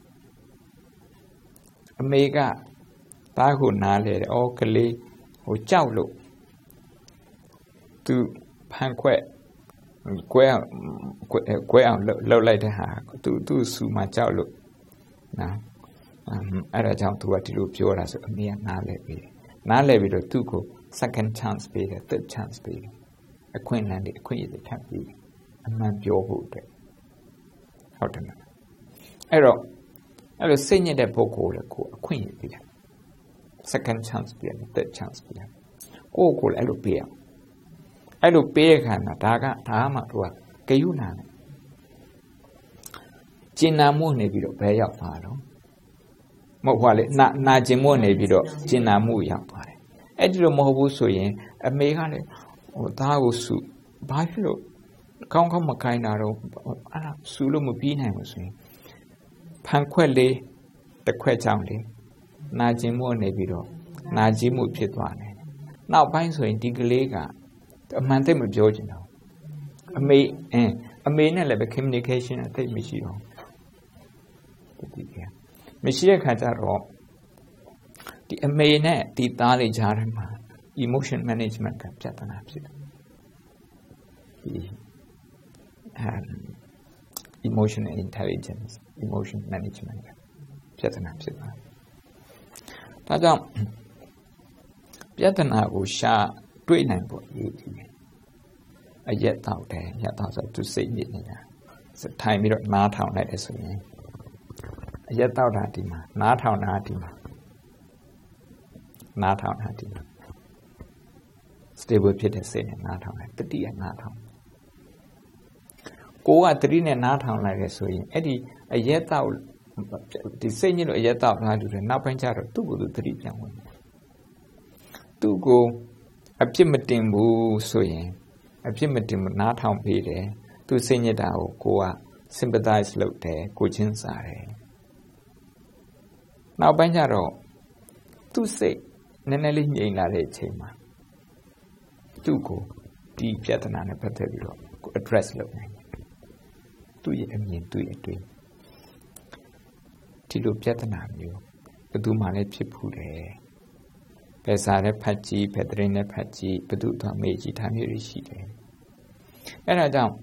အမေကသားကိုနားလဲတယ်အော်ကလေးကြောက်လို့သူဖန်ခွက်ကွဲအောင်လှုပ်လိုက်တဲ့ဟာသူ့ဆူမှာကြောက်လို့နော်အဲ့ဒါကြောင့်သူကဒီလိုပြောတာဆိုအမေကနားလဲပြီးတော့သူ့ကို second chance ပေးတယ် third chance ပေးတယ်အခွင့်အလမ်းတွေအခွင့်အရေးတွေထပ်ပြီးအမှန်ပြောဖို့အတွက်ဟုတ်တယ်မလားအဲ့လိုစိတ်ညစ်တဲ့ပုဂ္ဂိုလ်တွေကိုအခွင့်အရေးပေးတယ် second chance ပေးတယ် third chance ပေးတယ်ကိုလည်းအဲ့လိုပေးရအဲ့လိုပေးတဲ့ခါမှာဒါမှသူကဂယုဏနဲ့ကျင်နာမှုနေပြီးတော့ဘယ်ရောက်သွားတော့冇話咧နာကျင်မို့နေပြီးတော့ကျင်နာမှုရောက်သွားတယ်အဲ့ဒီလိုမဟုတ်ဘူးဆိုရင်အမေကလည်းသားကိုစုဘာဖြစ်လို့ကောင်းမခိုင်းတာတော့အဲ့ဒါစုလို့မပြီးနိုင်ဘူးဆိုရင်ဖန်ခွက်လေးတစ်ခွက်ကြောင့်လေနာကျင်မို့နေပြီးတော့နာကြီးမှုဖြစ်သွားတယ်နောက်ပိုင်းဆိုရင်ဒီကလေးကအမှန်သိမပြောချင်တော့အမေနဲ့လည်းပဲ communication အသိမရှိတော့မရှိတဲ့ခါကျတော့ဒီအမေနဲ့ဒီသားလေးကြားထဲမှာ emotion management ကပြဿနာဖြစ်တယ်ဒီ emotional intelligence emotion management ကပြဿနာဖြစ်သွားတယ်ဒါကြောင့်ပြဿနာကိုရှာတွေ့နိုင်ဖို့အရေးကြီးတယ်အရက်တောက်တယ်ရက်တောက်ဆိုသူစိတ်ညစ်နေတာထိုင်ပြီးတော့နားထောင်လိုက်တယ်ဆိုရင်အရက်တောက်တာဒီမှာနားထောင်တာဒီမှာနားထောင်တာဒီမှာ stable ဖြစ်တဲ့စိတ်နဲ့နားထောင်လိုက်တတိယနားထောင်ကိုကတတိနဲ့နားထောင်လိုက်ရဆိုရင်အဲ့ဒီအရက်တောက်ဒီစိတ်ညစ်လို့အရက်တောက်ထားတယ်နောက်ပိုင်းကျတော့သူ့ကိုယ်သူတတိပြန်ဝင်သူ့ကိုအပြစ်မတင်ဘူးဆိုရင်အပြစ်မတင်ဘူးနားထောင်ပေးတယ်သူစိတ်ညစ်တာကိုက sympathize လုပ်တယ်ကိုချင်းစားတယ်နောက်ပိုင်းကျတော့သူ့စိတ်နည်းနည်းလေးငြိမ်လာတဲ့အချိန်မှာသူ့ကိုဒီပြဿနာနဲ့ပတ်သက်ပြီးတော့ address လုပ်နိုင်တယ်သူ့ရဲ့အမြင်သူ့ရဲ့အတွေ့ဒီလိုပြဿနာမျိုးဘယ်သူမှလည်းဖြစ်ဖူးတယ်ဘယ်စာနဲ့ဖတ်ကြည့်ဘယ်သတင်းနဲ့ဖတ်ကြည့်ဘယ်သူမှမေးကြည့်ထားမျိုးရှိတယ်အဲ့ဒါကြောင့်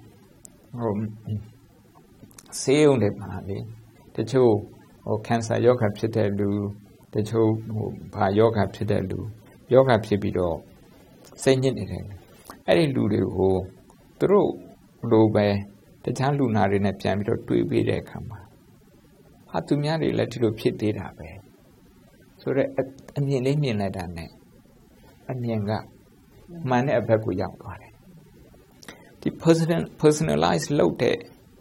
ဆေးရုံတွေမှာလေတချို့cancer ယောဂဖြစ်တဲ့လူတချို့ဘာယောဂဖြစ်တဲ့လူယောဂဖြစ်ပြီးတော့စိတ်ညစ်နေတယ်အဲ့ဒီလူတွေကိုသူတို့လိုပဲတခြားလူနာတွေနဲ့ပြန်ပြီးတော့တွေးပေးတဲ့အခါမှာဟာသူများတွေလည်းဒီလိုဖြစ်သေးတာပဲဆိုတော့အမြင်လေးမြင်လိုက်တာနဲ့အမြင်ကမှန်တဲ့အဘက်ကိုရောက်သွားတယ်ဒီ personalize လုပ်တဲ့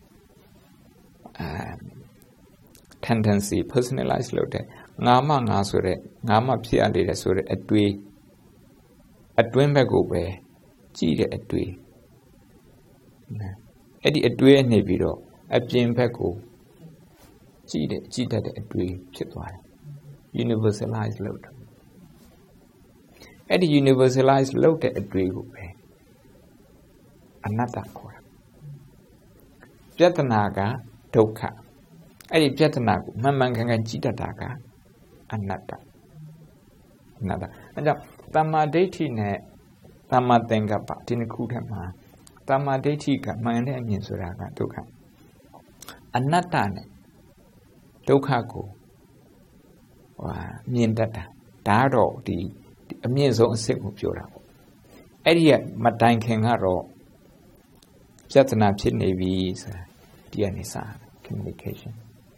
tendency personalize လုပ်တဲ့ငါမှဆိုတဲ့ငါမှဖြစ်ရလေတဲ့ဆိုတဲ့အတွေးအတွင်းဘက်ကိုပဲကြည့်တဲ့အတွေးအဲ့ဒီအတွေးနေပြီးတော့အပြင်ဘက်ကိုကြည့်တတ်တဲ့အတွေးဖြစ်သွားတယ် universalize လုပ်တယ်အဲ့ဒီ universalize လုပ်တဲ့အတွေးကိုပဲအနတ္တခေါ်တာပြဿနာကဒုက္ခအဲ့ဒီပြဿနာကိုမှန်မှန်ကန်ကန်ကြည့်တတ်တာကအနတ္တအဲ့ကြောင့်တမ္မာဒိဋ္ဌိနဲ့တမ္မာသင်္ကပ္ပဒီနှစ်ခုထဲမှာတမ္မာဒိဋ္ဌိကမှန်တဲ့အမြင်ဆိုတာကဒုက္ခအနတ္တနဲ့ဒုက္ခကိုမြင်တတ်တာဒါတော့ဒီအမြင့်ဆုံးအစစ်ကိုပြောတာပေါ့အဲ့ဒီကမတိုင်ခင်ကတော့ပြဿနာဖြစ်နေပြီဆိုတာဒီကနေစ communication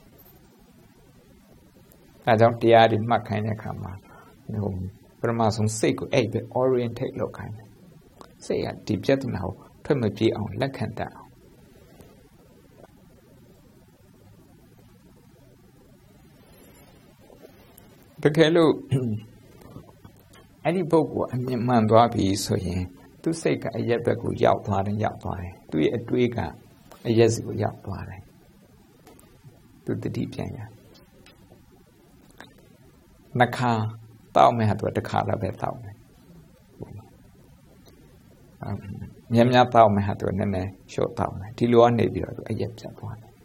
အဲကြောင့်တရားတွေမှတ်ခိုင်းတဲ့အခါမှာပရမဆုံးစိတ်ကိုအဲ့ပဲ orientate လုပ်ခိုင်းတယ်စိတ်ကဒီပြဿနာကိုထွက်မပြေးအောင်လက်ခံတတ်အောင်တကယ်လို့အဲ့ဒီပုဂ္ဂိုလ်အမြင်မှန်သွားပြီဆိုရင်သူစိတ်ကအရက်ဘက်ကိုရောက်သွားတယ်သူရဲ့အတွေးကအရက်စီကိုရောက်သွားတယ်သူတတိပြန်ရနှခါတောက်မယ်ဟာသူတစ်ခါတော့ပဲတောက်မယ်များတောက်မယ်ဟာသူနည်းနည်းရှော့တောက်မယ်ဒီလိုကနေပြီးတော့သူအရက်ပြတ်သွားတယ်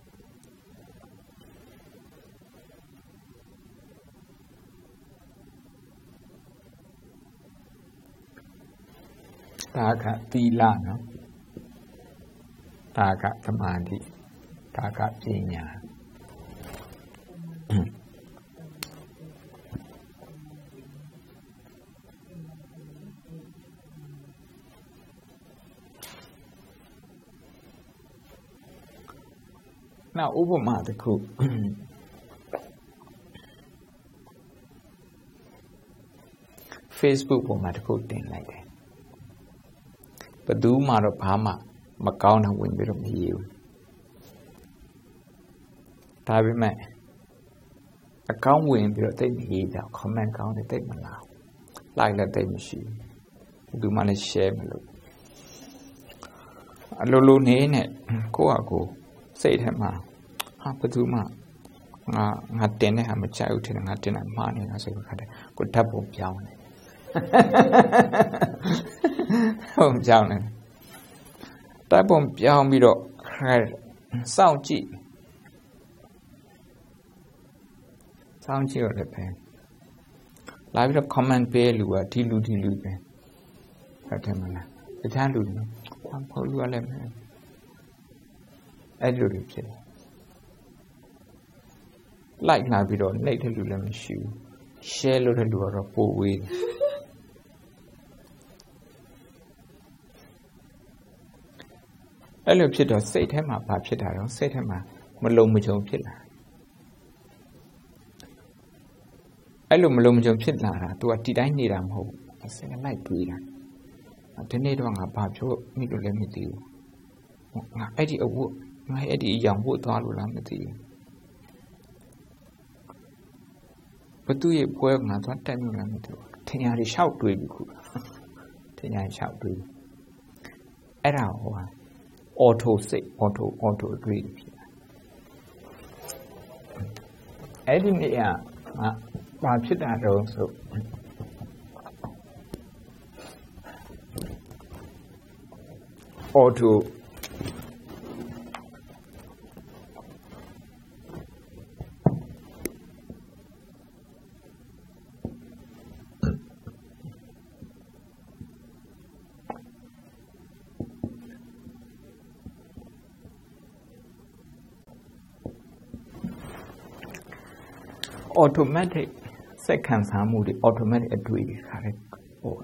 ဒါကသီလနော်ဒါကသမာဓိဒါကပညာနောက်ဥပမာတစ်ခု Facebook ပေါ်မှာတစ်ခုတင်လိုက်တယ်ဘယ်သူမှတော့ဘာမှမကောင်းတာဝင်ပြီးတော့မရေးဘူးဒါပေမဲ့ account ဝင်ပြီးတော့တိတ်မရေးကြ comment ကောင်းတယ်တိတ်မလာ like လည်းတိတ်မရှိဘူးမှလည်း share မလုပ်အလိုလိုနေနဲ့ကိုယ့်အကိုစိတ်ထဲမှာဟာဘယ်သူမှငါတင်တဲ့ဟာမကြိုက်ဘူးထင်တယ်ငါတင်တာမှားနေတာဆိုတော့ခါတယ်ကိုဓာတ်ပုံပြောင်းတယ်ဟုတ်ပြောင်းတယ်ဓာတ်ပုံပြောင်းပြီးတော့စောင့်ကြည့်တော့လည်းပဲလာပြီးတော့ comment ပေးလူကဒီလူပဲဟုတ်တယ်မလားတခြားလူတွေဘာလို့လူကလည်းအဲ့လိုတွေဖြစ်တယ် like လာပြီးတော့နှိပ်တဲ့လူလည်းမရှိဘူး share လုပ်တဲ့လူကတော့ပိုဝေးတယ်အဲ့လိုဖြစ်တော့စိတ်ထဲမှာဘာဖြစ်တာတော့စိတ်ထဲမှာမလုံမခြုံဖြစ်လာအဲ့လိုမလုံမခြုံဖြစ်လာတာ तू ကဒီတိုင်းနေတာမဟုတ်ဘူးစိတ်ကလိုက်တွေးတာဒီနေ့တော့ငါဘာပြောမိလို့လည်းမသိဘူးငါအဲ့ဒီအဝတ်ငါအဲ့ဒီအယောင်ဝတ်သွားလို့လားမသိဘူးဘသူရဲ့ပွဲကငါသွားတက်လို့လားမသိဘူးထင်ရတယ်ရှောက်တွေးပြီခုထင်ရတယ်ရှောက်တွေးအဲ့ဒါဟိုဟာauto စိတ် auto တွေးဖြစ်တာအဲ့ဒီနေ့ကဘာဖြစ်တာတော့ဆို auto automatic စက်ခံစားမှုတွေ automatic အတွေ့တွေခါတယ်ဟို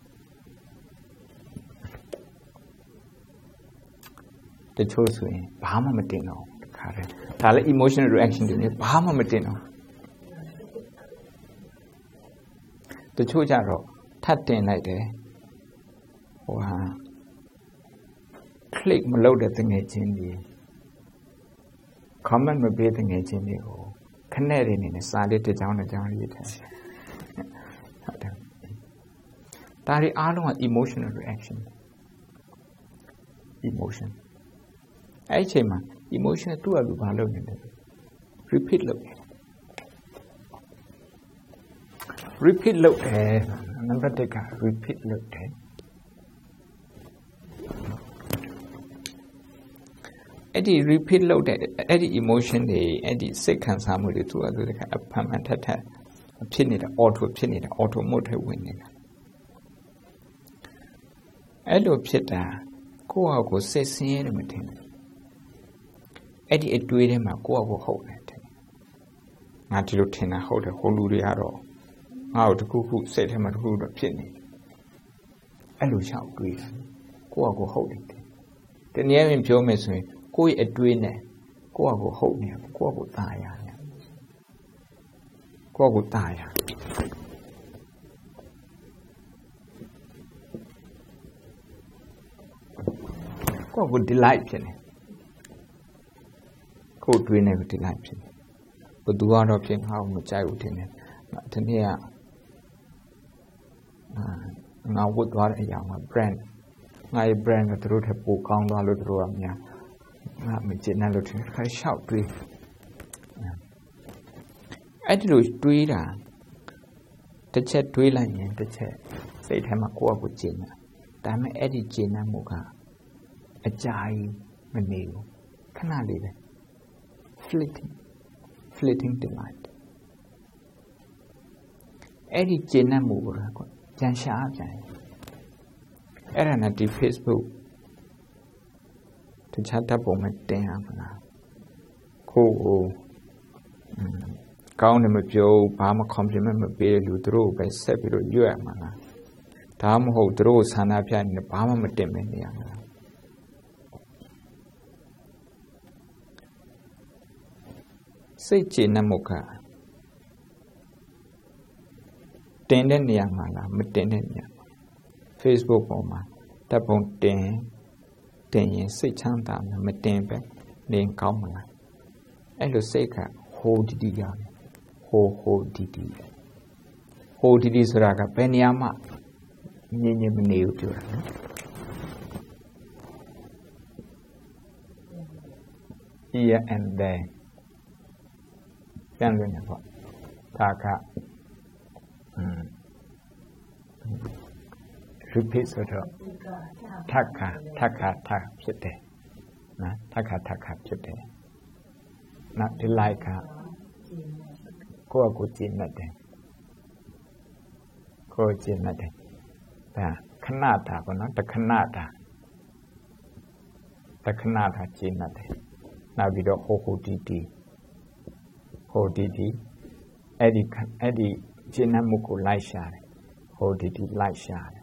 တချို့ဆိုရင်ဘာမှမတင်တော့ခါတယ်ဒါလည်း emotional reaction တွေနဲ့ဘာမှမတင်တော့တချို့ကြတော့ထပ်တင်လိုက်တယ်ဟိုဟာ click မလုပ်တဲ့တငယ်ချင်းတွေ comment မပေးတဲ့ငယ်ချင်းတွေကိုခနဲ့တွေနေနဲ့စာလေးတစ်ကြောင်းတစ်ကြောင်းရေးထားဟုတ်တယ်ဒါတွေအားလုံးက emotional reaction emotion အဲ့ဒီအချိန်မှာ emotion သူ့အလူဘာလုပ်နေလဲ repeat လုပ်တယ် repeat လုပ်တယ်နံပါတ်1က repeat လုပ်တယ်အဲ့ဒီ repeat လုပ်တဲ့အဲ့ဒီ emotion တွေအဲ့ဒီစိတ်ခံစားမှုတွေသူ့အလူကအဖန်ဖန်ထက်ထက်ဖြစ်နေတာ auto ဖြစ်နေတာ auto mode ထဲဝင်နေတာအဲ့လိုဖြစ်တာကိုယ့်အကိုစိတ်ဆင်းရဲတယ်မထင်ဘူးအဲ့ဒီအတွေးထဲမှာကိုယ့်အကိုဟုတ်တယ်တဲ့ငါဒီလိုထင်တာဟုတ်တယ်ဟိုလူတွေကတော့ငါ့ကိုတခုခုစိတ်ထဲမှာတခုတော့ဖြစ်နေတယ်အဲ့လိုရှောက်တွေးတယ်ကိုယ့်အကိုဟုတ်တယ်တနည်းအားဖြင့်ပြောမယ်ဆိုရင်ကိုယ့်ရဲ့အတွေးနဲ့ကိုယ့်အကိုဟုတ်နေကိုယ့်အကိုตายရတယ်ကိုယ့်အကိုตายရကိုယ့်ကို delight ဖြစ်နေကိုယ်တွေးနေကို delight ဖြစ်နေဘယ်သူကတော့ဖြစ်ငါ့ကိုမကြိုက်ဘူးထင်တယ်ဒီနေ့ကငါဝတ်သွားတဲ့အရာမှာ brand ငါရဲ့ brand ကသူတို့ထက်ပိုကောင်းသွားလို့သူတို့ကများငါမကျေနပ်လို့ထင်တယ်ခါရှောက်တွေးအဲ့ဒီလိုတွေးတာတစ်ချက်တွေးလိုက်ရင်တစ်ချက်စိတ်ထဲမှာကိုယ့်အကိုကျေနပ်ဒါပေမဲ့အဲ့ဒီကျေနပ်မှုကအကြာကြီးမနေဘူးခဏလေးပဲ fleeting delight အဲ့ဒီကျေနပ်မှုကိုပြန်ရှာပြန်အဲ့ဒါနဲ့ဒီ Facebook တခြားတပ်ပုံနဲ့တင်ရမလားကိုကောင်းတယ်မပြောဘာမှ compliment မပေးလူတို့ပဲဆက်ပြီးတော့ရွတ်ရမှာလားဒါမှမဟုတ်တို့ဆန္ဒပြနေဘာမှမတင်မနေရမှာလားစိတ်ကျေနပ်မှုကတင်တဲ့နေရာမှာလားမတင်တဲ့နေရာ Facebook ပေါ်မှာတပ်ပုံတင်ရင်စိတ်ချမ်းသာမှာမတင်ပဲနေကောင်းမလားအဲ့လိုစိတ်ကဟိုးတည်ရတယ်ဟ ho didiဆိုတာကဘယ်နေရာမှငြင်းငြင်းမနေဘူးပြောတာနော်here and there ပြန်လို့နေပေါ့ဒါကrepeat ဆိုတော့ထက်ခါဖြစ်တယ်နော်ထက်ခါဖြစ်တယ်နောက်ဒီလိုက်ကကိုယ့်အကိုကြည့်နေတယ်ကိုယ်ကြည့်နေတယ်ဒါခဏတာပေါ့နော်တခဏတာကြည့်နေတယ်နောက်ပြီးတော့ဟိုတီတီအဲ့ဒီကျင့်မှုကိုလိုက်ရှာတယ်ဟိုတီတီလိုက်ရှာတယ်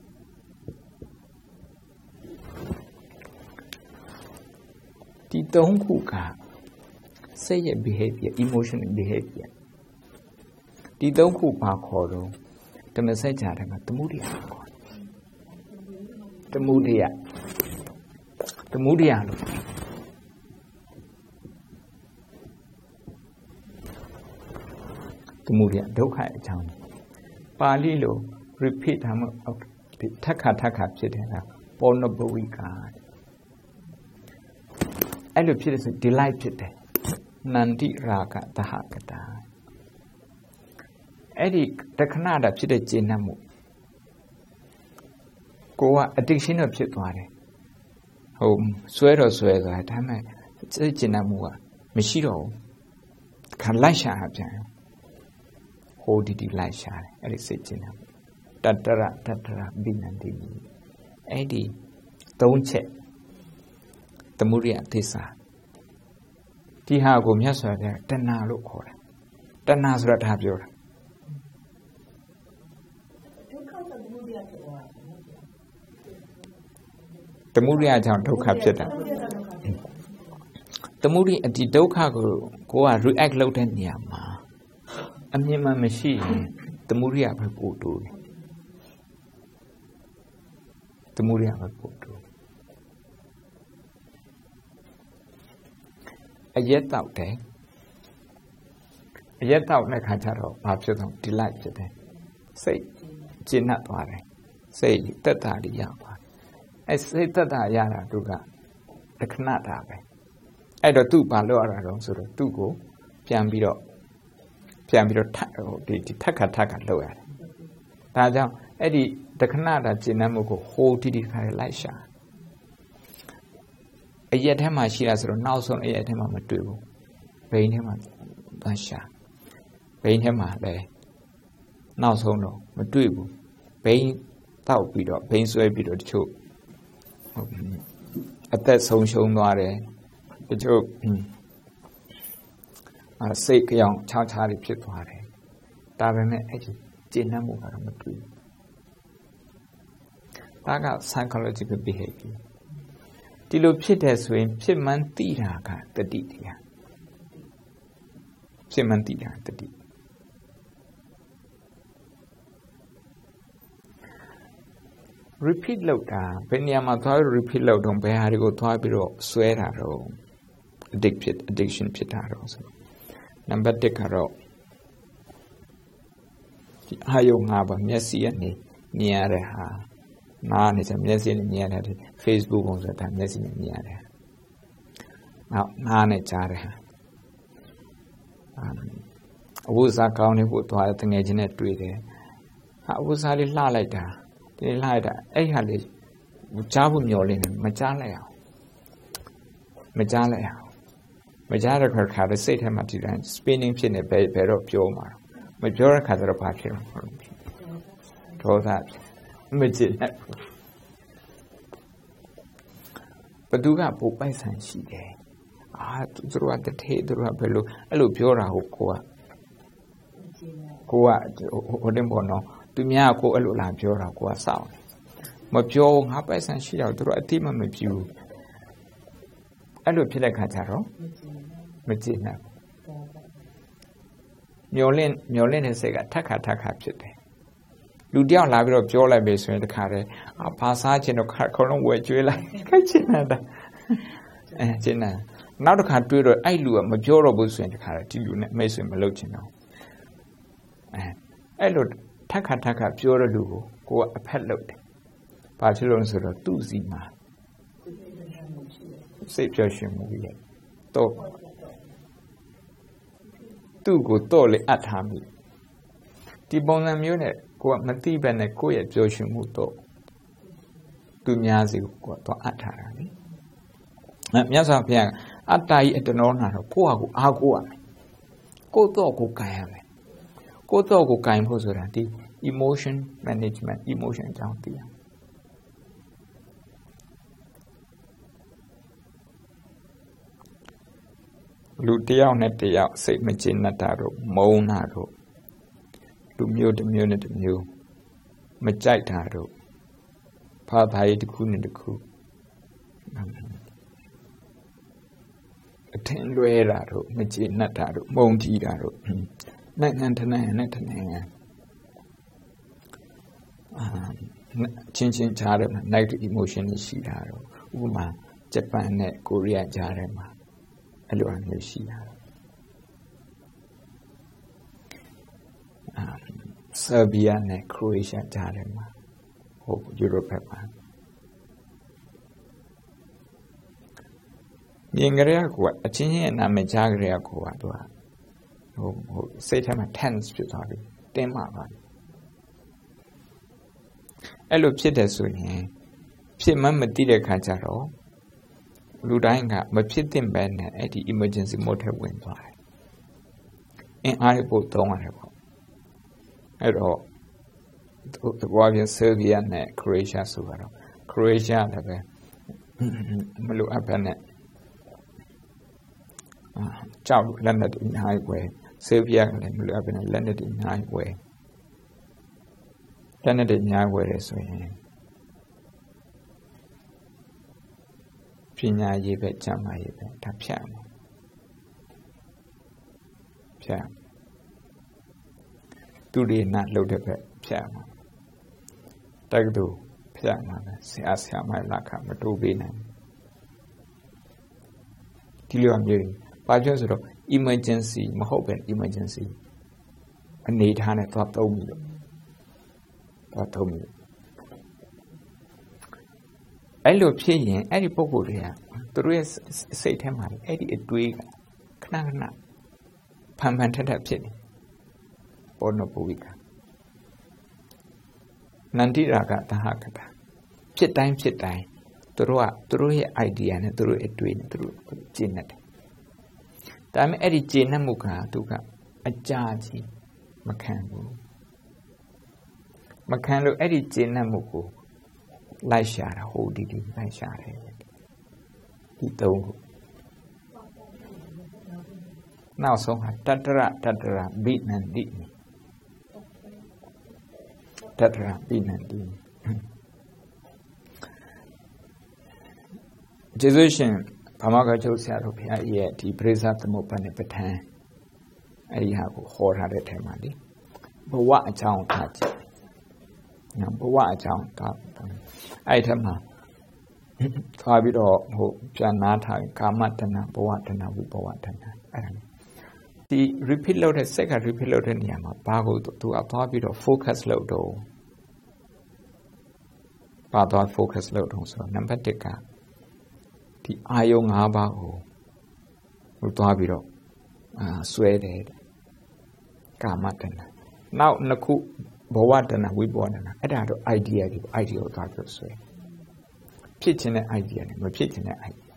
ဒီသုံးခုကစိတ်ရဲ့ behavior emotional behavior ဒီသုံးခုပါခေါ်တော့ဓမ္မစကြာတယ်ကသမုဒိယခေါ်သမုဒိယလို့သမုဒိယဒုက္ခအကြောင်းပါဠိလို repeat ထားမှထက်ခါဖြစ်တယ်ကပေါဏဘဝိကာအဲ့လိုဖြစ်တဲ့ဆို delight ဖြစ်တယ်နန္တိရာဂသဟကတာအဲ့ဒီတခဏတာဖြစ်တဲ့ကျေနပ်မှုကိုက addiction တော့ဖြစ်သွားတယ်ဟုတ်ဆွဲသွားဒါပေမဲ့စိတ်ကျေနပ်မှုကမရှိတော့ဘူးခါလိုက်ရှာပြန်ဟိုဒီလိုက်ရှာတယ်အဲ့ဒီစိတ်ကျေနပ်မှုတတရဘိနန္တိအဲ့ဒီသုံးချက်သမုဒိယသစ္စာဒီဟာကိုမြတ်စွာဘုရားတဏှာလို့ခေါ်တာတဏှာဆိုတာဒါပြောတာသမုဒိယကြောင့်ဒုက္ခဖြစ်တာသမုဒိယဒီဒုက္ခကိုက react လုပ်တဲ့နေရာမှာအမြင်မှမရှိရင်သမုဒိယပဲပို့တိုးတယ်သမုဒိယပဲပို့တိုးအရက်တောက်တယ်အရက်တောက်တဲ့ခါကျတော့ဘာဖြစ်တော့ delight ဖြစ်တယ်စိတ်ကျဉ်တ်သွားတယ်စိတ်သက်သာရရပါအဲစိတ်သက်သာရတာသူကတခဏတာပဲအဲ့တော့သူ့ဘာလို့ရတာတော့ဆိုတော့သူ့ကိုပြန်ပြီးတော့ဒီထက်ခါလောက်ရတယ်ဒါကြောင့်အဲ့ဒီတခဏတာကျဉ်တ်မှုကိုဟိုတီခါလိုက်ရှာအရက်ထဲမှာရှိတာဆိုတော့နောက်ဆုံးအရက်ထဲမှာမတွေ့ဘူးဘိန်းထဲမှာသွားရှာဘိန်းထဲမှာလည်းနောက်ဆုံးတော့မတွေ့ဘူးဘိန်းတောက်ပြီးတော့ဘိန်းဆွဲပြီးတော့တချို့အသက်ဆုံးရှုံးသွားတယ်တချို့စိတ်ကြောင်ခြားတွေဖြစ်သွားတယ်ဒါပေမဲ့အဲ့ဒီကျေနပ်မှုကတော့မတွေ့ဘူးဒါက psychological behaviorဒီလိုဖြစ်တဲ့ဆိုရင်ဖြစ်မှန်းသိတာကတတိတရားဖြစ်မှန်းသိတာတတိrepeat လုပ်တာဘယ်နေရာမှာသွား repeat လုပ်တော့ဘယ်ဟာတွေကိုသွားပြီးတော့ဆွဲတာတော့ addiction ဖြစ်တာတော့ဆိုနံပါတ်1ကတော့အာယုံ၅ပါးမျက်စိနဲ့မြင်ရတဲ့ဟာနားနေစမျက်စိနဲ့မြင်ရတဲ့ Facebook ပုံစံဒါမျက်စိနဲ့မြင်ရတယ်နောက်နားနဲ့ကြားတဲ့ဟာအဝိဇ္ဇာကောင်းနေဖို့သွားတငယ်ချင်းနဲ့တွေ့တယ်အဝိဇ္ဇာလေးလှလိုက်တာအဲ့ဟာလေးကြားဖို့မျှော်လင့်တယ်မကြားလိုက်အောင်မကြားတဲ့ခါစိတ်ထဲမှာဒီတိုင်း spinning ဖြစ်နေဘယ်တော့ပြောမှာမပြောတဲ့ခါကျတော့ဘာဖြစ်လဲဒေါသမကြည့်နဲ့ဘသူကပိုပိုက်ဆံရှိတယ်သူတို့ကတထေးသူတို့ကဘယ်လိုအဲ့လိုပြောတာကိုကိုကဟိုတင်ပေါ်တော့သူများကိုအဲ့လိုလာပြောတာကိုကစောင့်မပြောငါပိုက်ဆံရှိတော့သူတို့အတိမမပြူအဲ့လိုဖြစ်တဲ့ခါကျတော့မကြည့်နဲ့မျောလင့်တဲ့စိတ်ကထက်ခါဖြစ်တယ်လူတယောက်လာပြီးတော့ပြောလိုက်ပြီဆိုရင်တခါတည်းဘာစားချင်တော့ခလုံးဝယ်ကျွေးလိုက်ခိုက်ချင်တာကျင်းတာနောက်တစ်ခါတွေ့တော့အဲ့လူကမပြောတော့ဘူးဆိုရင်တခါတည်းဒီလူနဲ့မိတ်ဆွေမလုပ်ချင်တော့ Elo taka pure lugo, go a pet load. Bachelors are 2 zima. Say Joshua movie. To go tole at Hami. The Bonam unit, go up Matiban and go at Joshua Muto. To Nyazi, go to Atari. Myasa Piang, Atai at the Nona, Poago, Agua. Go to go Kayame. Go to go Kaim Hosorati, emotion management, emotion down there. Lutia Netia, say Machinataro, Monaro, Lumio the Munit Mu, Majaitaro, Papai the Kun in the Coup. Tendueraro, Machinataro, Montiraro, Natana, Chinchin Charem, night emotion is Shiraro, Uma, Japan, Korea Jarema. Alluan Lucia Serbia and Croatia Jarema of Europe. Yingarea, a chin and a majagria coatua. Say time a tense to sorry, Dema. Allo Pietasuni, Pima Matilda Cajaro. Ludanga, but Pitin Band at the emergency motor went by. And I put on at all. The warrior Serbia and Croatia Suvaro. Croatia, Malu Apanet. Child landed in highway. Serbia and Malu Apanet landed in highway. Landed in highway as we. Pina Yebe Jama Yebe, Tapiam. Piam. Do they not load up at Piam? Tagdo, Piama, Siasia, my laka, Matubina. Kilian Yeri, Pajas of emergency, Mahoban emergency. A need Hana thought me. I look here, Eddie Pogoria, the rest say Tamari, Eddie a twig, Knana, Pampantata Penny, or no Puika. Nandiraga Tahakata. Pit time, through idea and through a twin through Jinet. Time Eddie Jina Muka took a jaji, Macando Eddie Jina Muku. Lai Shara, hold it in Lai Shara. He told now so Tatara, beat and beat me. Tatara, beat and beat me. Jesuitian, Pamaga Joseph, yet he praised up the Mopane Patan. I have a horror at Temadi. But what a town touch. Number one, item Fabio Janata, Kamatana, Boatana, Boatana. The repeat loaded second repeat loaded Yama, Pago to a Fabio focus load. Papa focus load also. Number Tika. The Ayong Habao, Utabiro, Swede, Kamatana. Now, Naku. Bawatana, we born an idea of doctors. Pitching an idea, repeating an idea.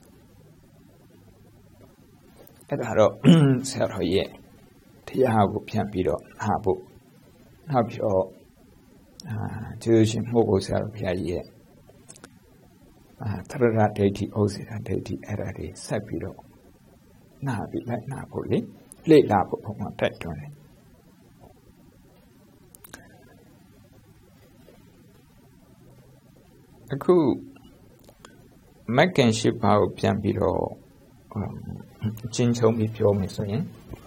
At Haro, Sarah, ye, Tiago Piampido, Habu, Habio, Jewish Mogo Sarah, ye, Trara Dati, Osita Dati, Eradi, Sapido. Now be like Napoli, late lap of my pet on it. Aku Mackenship how Piampiro Chin Home if you're missing.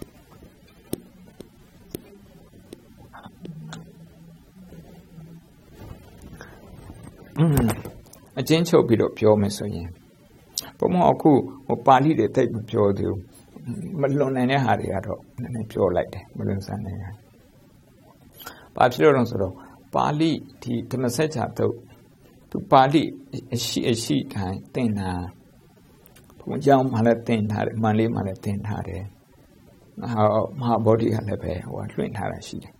A change of bit of pure missing. But more cool or partly they take pure do. Malone and a harry at all, and pure like Malone Sunday. ဘာဖြစ်လို့လဲဆိုတော့ပါဠိဒီဓမ္မစကြာတုတ်သူပါဠိအရှိထိုင်သင်တာဘုံကြောင့်မှလည်းသင်ထားတယ်မှန်လေးမှလည်းသင်ထားတယ်မဟာဗောဓိကလည်းပဲဟိုလွှင့်ထားတာရှိတယ်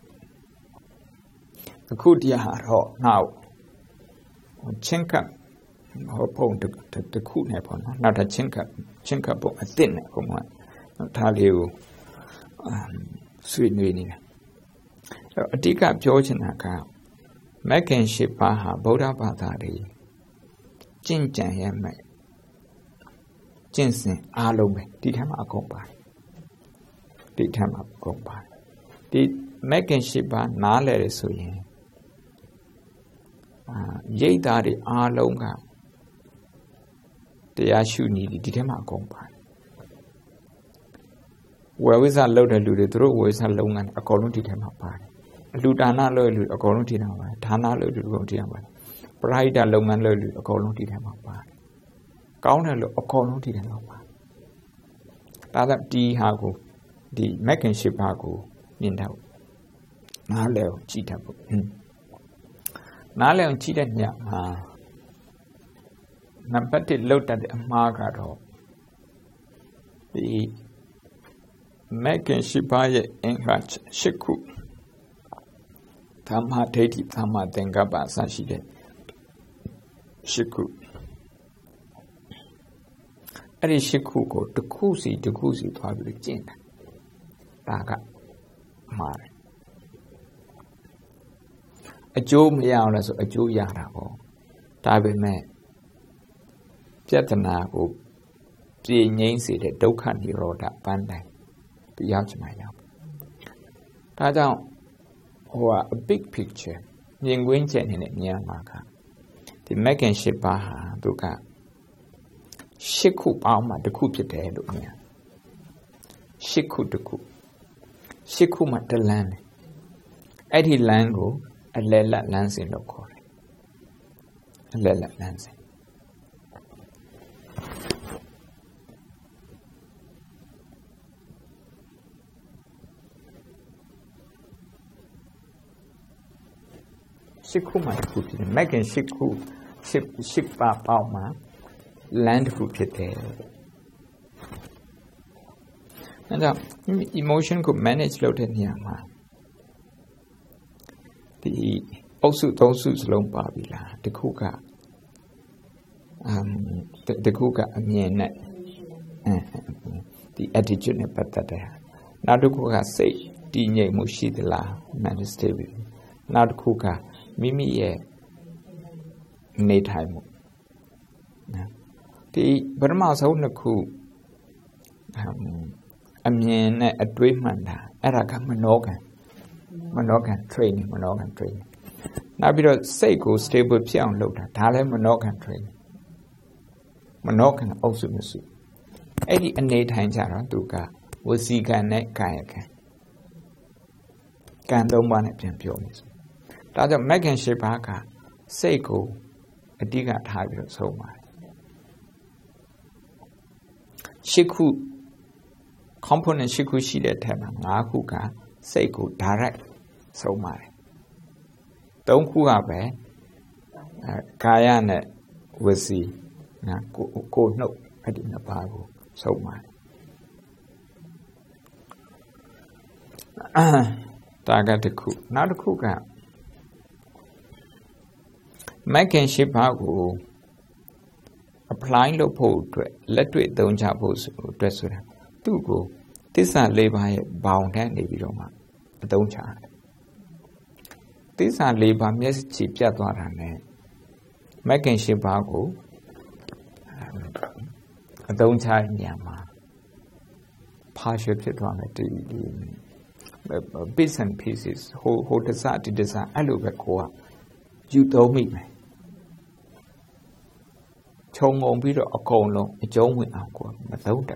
အခုတရားတော့နောက်ချင်းကပ်ဟောပုံတခုနဲ့ပေါ့နော်နောက်တစ်ချင်းကပ်ပုံအစ်စ်နဲ့ပုံမှန်ဒါလေးကိုဆွေးနွေးနေတယ်အဓိကပြောချင်တာကမဂ်ခင်၈ပါးဟာဗုဒ္ဓဘာသာတွေကျင့်ကြံရမယ်ကျင့်စဉ်အားလုံးပဲဒီထက်မှအကုန်ပါတယ်ဒီထက်မှအကုန်ပါတယ်ဒီမဂ်ခင်၈ပါးနားလည်ရဆိုရင်ရိတ်သားတွေအားလုံးကတရားရှုနည်းဒီထဲမှာအကုန်ပါတယ်ဝေဝိဇ္ဇလောက်တဲ့လူတွေသူတို့ဝေဝိဇ္ဇလုံးကအကုန်လုံးဒီထဲမှာပါတယ်အလူဒါနလို့လူအကုန်လုံးဒီထဲမှာပါတယ်ဒါနလို့လူအကုန်ဒီထဲမှာပါတယ်ပရိဟိတလုပ်ငန်းလို့လူအကုန်လုံးဒီထဲမှာပါတယ်ကောင်းတယ်လို့အကုန်လုံးဒီထဲမှာပါတယ်ဒါကဒီဟာကိုဒီမဂ်ခင်၈ပါးကိုမြင်တော့နားလည်အောင်ကြည့်တတ်ဖို့နားလည်အောင်ကြည့်တဲ့ညမှာနံပါတ်1လောက်တတ်တဲ့အမှားကတော့ဒီမဂ်ခင်၈ပါးရဲ့အင်္ဂါ၈ခုဓမ္မဒိဋ္ဌိဓမ္မသင်္ကပ္ပအစရှိတဲ့၈ခုအဲ့ဒီ၈ခုကိုတစ်ခုစီသွားပြီးကျင့်တာဒါကမှားတယ်အကျိုးမရအောင်လဲဆိုအကျိုးရတာပေါ့ဒါပေမဲ့ပြဿနာကိုပြေငြိမ်းစေတဲ့ဒုက္ခនិရောဓပန်းတိုင်သူရောက်ချင်မှရောက်ဒါကြောင့်ဟိုa big picture မြင်ကွင်းချက်နေနဲ့မြင်မှာကဒီမဂ်ခင်၈ပါးဟာသူက၈ခုပေါင်းမှတစ်ခုဖြစ်တယ်လို့မြင်၈ခုတစ်ခု၈ခုမှတစ်လမ်းတယ်အဲ့ဒီလမ်းကိုအလဲလက်လမ်းစဉ်လို့ခေါ်တယ်အလဲလက်လမ်းစဉ်၈ခုမှတစ်ခုဖြစ်တယ်မဂ်ခင်၈ခု၈ပါးပေါင်းမှလမ်းတစ်ခုဖြစ်တယ်အဲ့တော့ emotion ကို manage လုပ်တဲ့နေရာမှာဒီအုပ်စု၃စုစလုံးပါပြီလားတခုကအမြင်နဲ့ဒီ attitude နဲ့ပတ်သက်တယ်နောက်တစ်ခုကစိတ်တည်ငြိမ်မှုရှိသလား mental stability နောက်တစ်ခုကမိမိရဲ့နေထိုင်မှုဒီပထမဆုံးတစ်ခုအမြင်နဲ့အတွေးမှန်တာအဲ့ဒါကမနောကံtraining နောက်ပြီးတော့စိတ်ကို stable ဖြစ်အောင်လုပ်တာဒါလည်းမနောကံ training မနောကံအုပ်စုမျိုးစုအဲ့ဒီအနေထိုင်ကြတော့သူကဝစီကံနဲ့ကာယကံကံ၃ပါးနဲ့ပြန်ပြောမယ်ဆိုဒါကြောင့်မဂ်ခင်၈ပါးကစိတ်ကိုအဓိကထားပြီးတော့ဆုံးပါတယ်၈ခု component ၈ခုရှိတဲ့ထက်မှာ၅ခုကစိတ်ကို direct ဆုံးပါတယ်၃ခုကပဲကာယနဲ့ဝစီကိုနှုတ်အဲ့ဒီနှစ်ပါးကိုဆုံးပါတယ်ဒါကတစ်ခုနောက်တစ်ခုကမဂ်ခင်၈ပါးကို apply လုပ်ဖို့အတွက်လက်တွေ့သုံးချဖို့အတွက်ဆိုတာသူ့ကိုသစ္စာ၄ပါးရဲ့ဘောင်ထဲနေပြီးတော့မှအသုံးချတယ်သစ္စာ၄ပါးမျက်စိပြတ်သွားတာနဲ့မဂ်ခင်၈ပါးကိုအသုံးချတဲ့နေရာမှာ partial ဖြစ်သွားမယ်ဒီ bits and pieces ဟိုတစဒီတစအဲ့လိုပဲကိုကယူသုံးမိမယ်ခြုံငုံပြီးတော့အကုန်လုံးအကျုံးဝင်အောင်ကိုမသုံးတတ်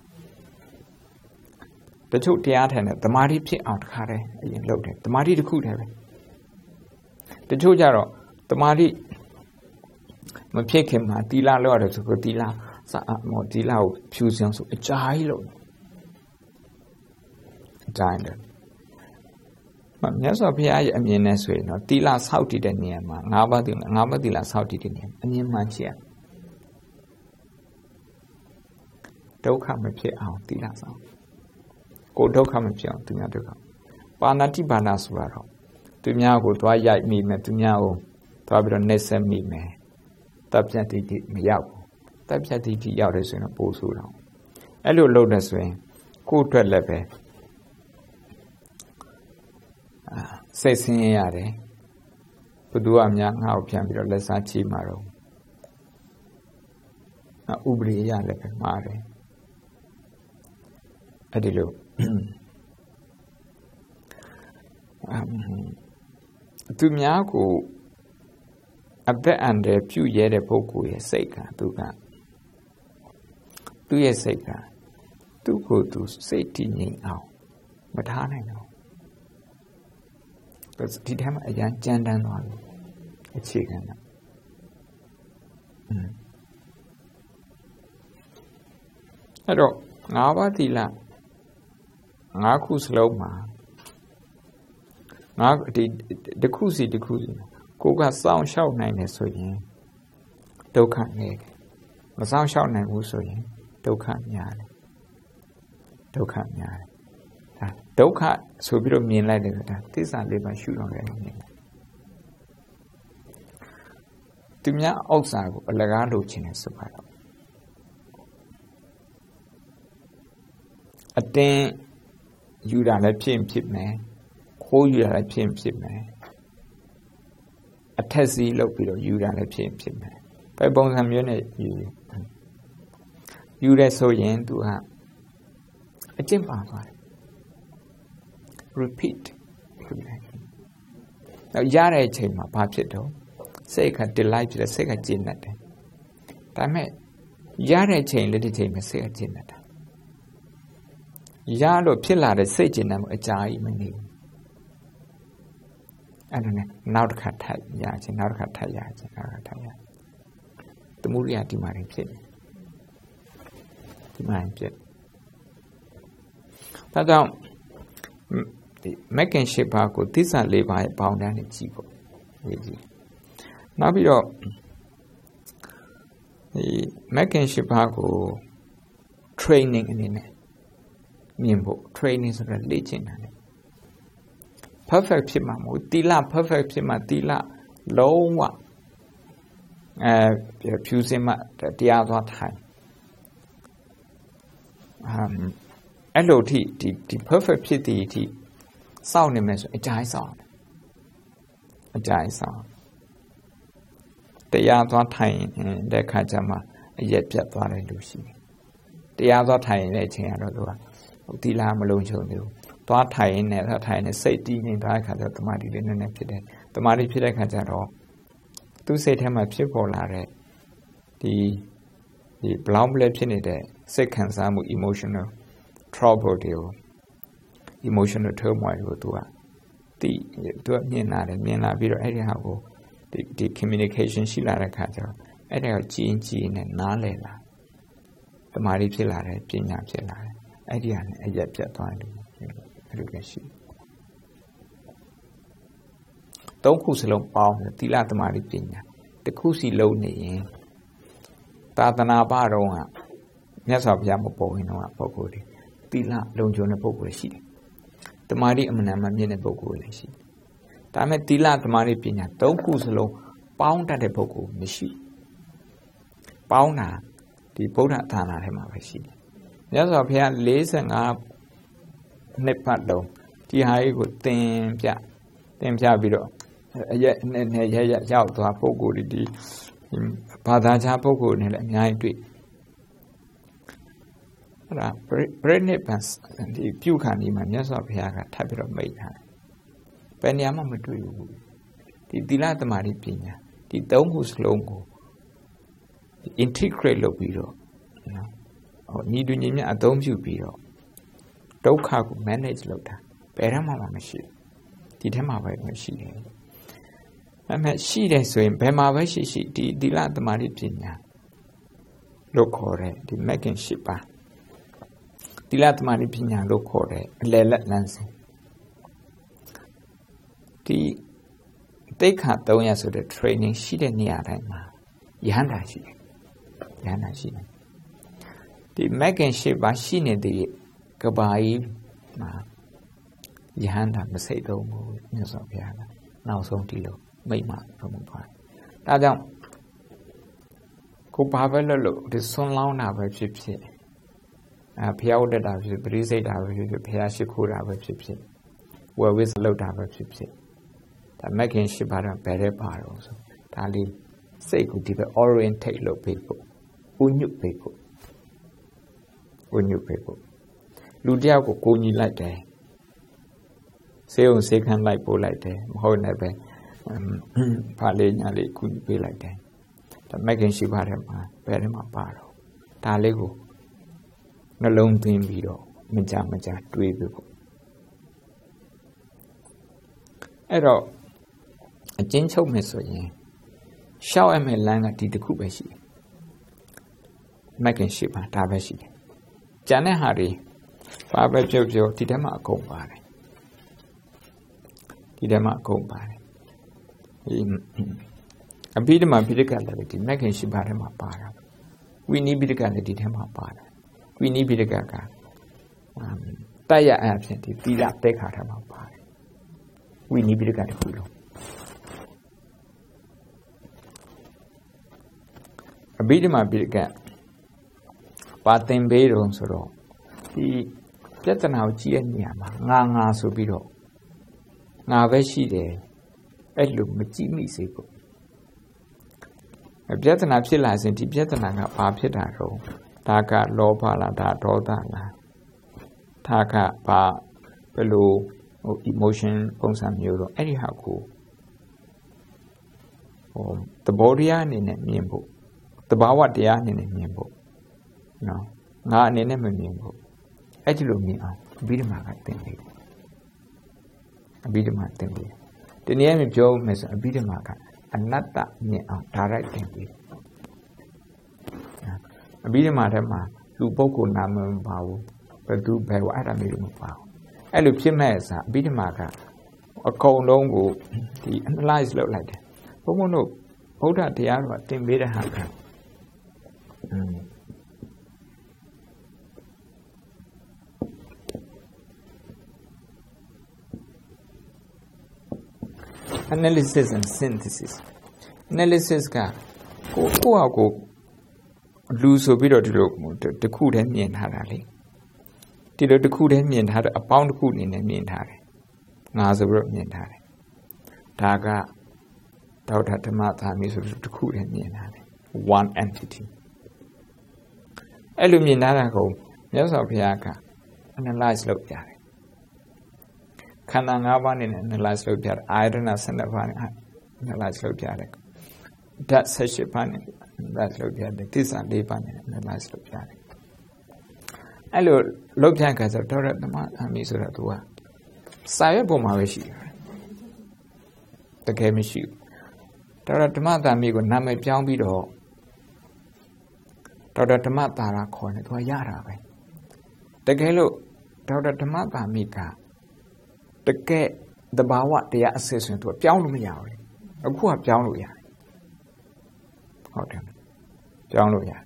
တချို့တရားထိုင်တဲ့တမာတိဖြစ်အောင်တခါတည်းအရင်လုပ်တယ်တမာတိတစ်ခုတည်းပဲတချို့ကြတော့တမာတိမဖြစ်ခင်မှာတီလာလောက်ရတယ်ဆိုတော့တီလာကိုဖြူစင်ဆိုအကြာကြီးလို့အတိုင်းတယ်မြတ်စွာဘုရားရဲ့အမြင်နဲ့ဆိုရင်တော့သီလဆောက်တည်တဲ့နေရာမှာ၅ပါးသီလဆောက်တည်တဲ့နေရာအမြင်မှန်ရှိရဒုက္ခမဖြစ်အောင်သီလဆောက်ကိုဒုက္ခမဖြစ်အောင်သူများဒုက္ခပါဏာတိပါဏာဆိုတာတော့သူများကိုသွားရိုက်မိမယ်သူများကိုသွားပြီးတော့နှိပ်စက်မိမယ်တပ်ဖြတ်တိတိမရောက်ဘူးတပ်ဖြတ်တိတိရောက်တယ်ဆိုရင်ပို့ဆိုးတော့အဲ့လိုလုပ်တယ်ဆိုရင်ကိုယ့်အတွက်လည်းပဲစိတ်ဆင်းရဲရတယ်ဘသူကများငါ့ကိုပြန်ပြီးတော့လက်စားချေးမှာတော့ဥပရိယလည်းပဲမှားတယ်အဲ့ဒီလိုသူများကိုအသက်အန္တရာယ်ပြုရဲတဲ့ပုဂ္ဂိုလ်ရဲ့စိတ်ကသူ့ရဲ့စိတ်ကသူ့ကိုယ်သူစိတ်တည်ငြိမ်အောင်မထားနိုင်တော့ဒီထဲမှာအရန်ကြမ်းတမ်းသွားပြီအခြေခံကအဲ့တော့၅ပါးသီလ၅ခုစလုံးမှာဒီတစ်ခုစီကိုကစောင့်ရှောက်နိုင်တယ်ဆိုရင်ဒုက္ခနေတယ်မစောင့်ရှောက်နိုင်ဘူးဆိုရင်ဒုက္ခများတယ်ဒါဒုက္ခဆိုပြီးတော့မြင်လိုက်တယ်ဒါသစ္စာလေးပါရှုတော့တယ်မြင်တယ်သူများဥစ္စာကိုအလကားလုပ်ခြင်းနဲ့ဆိုပါတော့အတင်းယူတာလည်းဖြစ်မယ်ခိုးယူတာလည်းဖြစ်မယ်အထက်စီးလုပ်ပြီးတော့ယူတာလည်းဖြစ်မယ်ပဲပုံစံမျိုးနဲ့ယူရဲဆိုရင်သူကအကျင့်ပါသွားတယ် repeat နောက်ရတဲ့အချိန်မှာဘာဖြစ်တော့စိတ်က delight ဖြစ်တယ်စိတ်ကကျဉ်းနေတယ်ဒါပေမဲ့ရတဲ့အချိန်လက်တစ်ချိန်မှာစိတ်ကကျဉ်းနေတာရလို့ဖြစ်လာတဲ့စိတ်ကျဉ်းနေမှုအကြာကြီးမနေဘူးအဲ့ဒါနဲ့နောက်တစ်ခါထပ်ရခြင်းနောက်တစ်ခါထပ်ရခြင်းသမုဒိယဒီမှာဖြစ်နေဒီမှာဖြစ်ဒါကြောင့်ဒီမက်ကင်၈ပါးကိုသစ္စာ၄ပါးရဲ့ပေါင်းတန်းနဲ့ကြည့်ဖို့ရေးကြည့်နောက်ပြီးတော့ဒီမက်ကင်၈ပါးကို training အနေနဲ့မြင်ဖို့ training ဆိုတာလေ့ကျင့်တာလေ perfect ဖြစ်မှာမဟုတ်သီလ perfect ဖြစ်မှာသီလလုံးဝဖြူစင်မှတရားသွားထိုင်အဲ့လိုထိဒီ perfect ဖြစ်တဲ့အထိစောင့်နေမယ်ဆိုအကြိုက်စောင့်တရားသွားထိုင်တဲ့ခါကျမှအရက်ပြတ်သွားတဲ့လူရှိတယ်တရားသွားထိုင်တဲ့အချိန်ကတော့သူကသီလမလုံးချုံသေးဘူးသွားထိုင်နေစိတ်တည်ငြိမ်သွားတဲ့ခါကျတော့တမာတိလေးနည်းနည်းဖြစ်တယ်တမာတိဖြစ်တဲ့ခါကျတော့သူ့စိတ်ထဲမှာဖြစ်ပေါ်လာတဲ့ဒီဘလောင်းပလက်ဖြစ်နေတဲ့စိတ်ခံစားမှု emotional trouble တွေကို emotional turmoil ကိုသူကမြင်လာပြီးတော့အဲ့ဒီဟာကိုဒီ communication ရှိလာတဲ့ခါကျတော့အဲ့ဒါကိုကြည်နဲ့နားလည်လာတမာတိဖြစ်လာတယ်ပညာဖြစ်လာတယ်အဲ့ဒီဟာနဲ့အရက်ပြတ်သွားတယ်အဲ့လိုပဲရှိသုံးခုစလုံးပေါင်းတယ်သီလတမာတိပညာတစ်ခုစီလုံးနေရင်သာသနာ့ဘာတော့ကမြတ်စွာဘုရားမပေါ်ရင်တော့ပုဂ္ဂိုလ်တွေသီလလုံခြုံတဲ့ပုဂ္ဂိုလ်ရှိတယ်တမာတိအမှန်တမ်းမြင့်တဲ့ပုဂ္ဂိုလ်လည်းရှိတယ်ဒါပေမဲ့သီလတမာတိပညာသုံးခုစလုံးပေါင်းတတ်တဲ့ပုဂ္ဂိုလ်မရှိပေါင်းတာဒီဗုဒ္ဓသာသနာထဲမှာပဲရှိတယ်မြတ်စွာဘုရား45နှစ်ပတ်လုံးဒီဟာကြီးကိုသင်ပြပြီးတော့ရရောက်သွားပုဂ္ဂိုလ်တွေဒီဘာသာခြားပုဂ္ဂိုလ်တွေလည်းအများကြီးတွေ့အဲ့ဒါပြိဋိဘံဒီပြုခါဒီမှာမြတ်စွာဘုရားကထပ်ပြီးတော့မိတ်ထားတယ်ဘယ်နေရာမှမတွေ့ဘူးဒီသီလသမာဓိပညာဒီသုံးခုစလုံးကို integrate လုပ်ပြီးတော့နော်ညီတူညီမျှအသုံးပြုပြီးတော့ဒုက္ခကို manage လုပ်တာဘယ်တော့မှမရှိဒီထဲမှာပဲရှိတယ်အဲ့မဲ့ရှိတယ်ဆိုရင်ဘယ်မှာပဲရှိဒီသီလသမာဓိပညာလို့ခေါ်တဲ့ဒီမဂ်ကင်၈ပါးသီလသမာဓိပညာလို့ခေါ်တဲ့အလယ်လက်လမ်းစဉ်ဒီတိတ်ခါ300ဆိုတဲ့ training ရှိတဲ့နေရာတိုင်းမှာယဟန္တာရှိတယ်ယဟန္တာရှိတယ်ဒီ Mackinship ပါရှိနေတဲ့ကဘာကြီးမှာယဟန္တာမစိတ်သုံးဘူးမြတ်စွာဘုရားကနောက်ဆုံးဒီလိုမိတ်မှတော်မူသွားတယ်ဒါကြောင့်ကိုဘာပဲလို့ဒီဆွန်လောင်းတာပဲဖြစ်ဖြစ်ဘုရားဝတ္တတာဖြစ်ပရိစိတ်တာပဲဖြစ်ဖြစ်ဘုရားရှိခိုးတာပဲဖြစ်ဖြစ်ဝယ်ဝစ်လောက်တာပဲဖြစ်ဖြစ်ဒါမက်ကင်ရှိပါတော့ဘယ်တဲ့ပါတော့ဆိုဒါလေးစိတ်ကိုဒီပဲ orientate လုပ်ပေးဖို့ဥညွတ်ပေးဖို့လူတယောက်ကိုကိုညီလိုက်တယ်စေုံစေခံလိုက်ပို့လိုက်တယ်မဟုတ်လည်းပဲဖာလေးညာလေးကူညီပေးလိုက်တယ်ဒါမက်ကင်ရှိပါတဲ့မှာဘယ်ထဲမှာပါတော့ဒါလေးကိုနှလုံးသွင်းပြီးတော့မကြတွေးပြီးပေါ့အဲ့တော့အကျဉ်းချုပ်မယ်ဆိုရင်ရှောက်ရမယ့်လမ်းကဒီတစ်ခုပဲရှိတယ်မက်ကင်ရှိပါဒါပဲရှိတယ်ကျန်တဲ့ဟာတွေဘာပဲပြောဒီထဲမှာအကုန်ပါတယ်ဒီထဲမှာအကုန်ပါတယ်ဒီအဘိဓမ္မာပိဋကလည်းဒီမက်ကင်ရှိပါထဲမှာပါတာဝိနည်းပိဋကလည်းဒီထဲမှာပါတယ်ဝိနည်းပိဋကကတိုက်ရအဖြစ်ဒီသီလတက်ခါထဲမှာပါတယ်ဝိနည်းပိဋကတစ်ခုလုံးအဘိဓမ္မာပိဋကပါသင်ပေးတော့ဆိုတော့ဒီပြဿနာကိုကြည့်ရနေရမှာငါဆိုပြီးတော့ငါပဲရှိတယ်အဲ့လိုမကြည့်မိစေဘူးပြဿနာဖြစ်လာရင်ဒီပြဿနာကဘာဖြစ်တာတော့ဒါကလောဘလားဒါဒေါသလားဒါကဘာဘယ်လိုemotion ပုံစံမျိုးတော့အဲ့ဒီဟာကိုသဘောတရားအနေနဲ့မြင်ဖို့သဘာဝတရားအနေနဲ့မြင်ဖို့နော်ငါအနေနဲ့မမြင်ဖို့အဲ့ဒီလိုမြင်အောင်အဘိဓမ္မာကသင်ပေးတယ်အဘိဓမ္မာသင်ပေးတယ်ဒီနေ့မြပြောမယ်ဆိုအဘိဓမ္မာကအနတ္တမြင်အောင်ဒါရိုက်သင်ပေးတယ်အဘိဓမ္မာထဲမှာလူပုဂ္ဂိုလ်နာမမပါဘူးဘယ်သူဘယ်ဝအဲ့ဒါမျိုးမပါဘူးအဲ့လိုဖြစ်မဲ့အဘိဓမ္မာကအကုန်လုံးကိုဒီ analyze လုပ်လိုက်တယ်ဘုံတို့ဗုဒ္ဓတရားတော်သင်ပေးတဲ့ဟာကanalysis and synthesis analysis ကကိုလူဆိုပြီးတော့ဒီလိုတစ်ခုတည်းမြင်ထားတာလေဒီလိုတစ်ခုတည်းမြင်ထားတဲ့အပေါင်းတစ်ခုအနေနဲ့မြင်ထားတယ်ငါဆိုပြီးတော့မြင်ထားတယ်ဒါကဒေါက်တာဓမ္မသာမီဆိုပြီးတစ်ခုတည်းမြင်ထားတယ် one entity အဲ့လိုမြင်ထားတာကိုမြတ်စွာဘုရားက analyze လုပ်ပြတယ်ခန္ဓာ၅ပါးနဲ့ analyze လုပ်ပြတယ်အာယတနာ12ပါးနဲ့ analyze လုပ်ပြတယ်ဓာတ်18ပါးနဲ့ analyze လုပ်ပြတယ်သစ္စာ၄ပါးနဲ့ analyze လုပ်ပြတယ်အဲ့လိုလုပ်ပြကြဆိုတော့ဓမ္မအမိဆိုတော့သူကစာရွက်ပေါ်မှာပဲရှိတယ်တကယ်မရှိဘူးတော့ဓမ္မသာမိကိုနာမည်ပြောင်းပြီးတော့ဒေါက်တာဓမ္မသာရခေါ်နေသူကရတာပဲတကယ်လို့ဒေါက်တာဓမ္မသာမိကတကယ်သဘာဝတရားအစစ်ဆိုရင်သူကပြောင်းလို့မရဘူးအခုကပြောင်းလို့ရတယ်ဟုတ်တယ်ပြောင်းလို့ရတယ်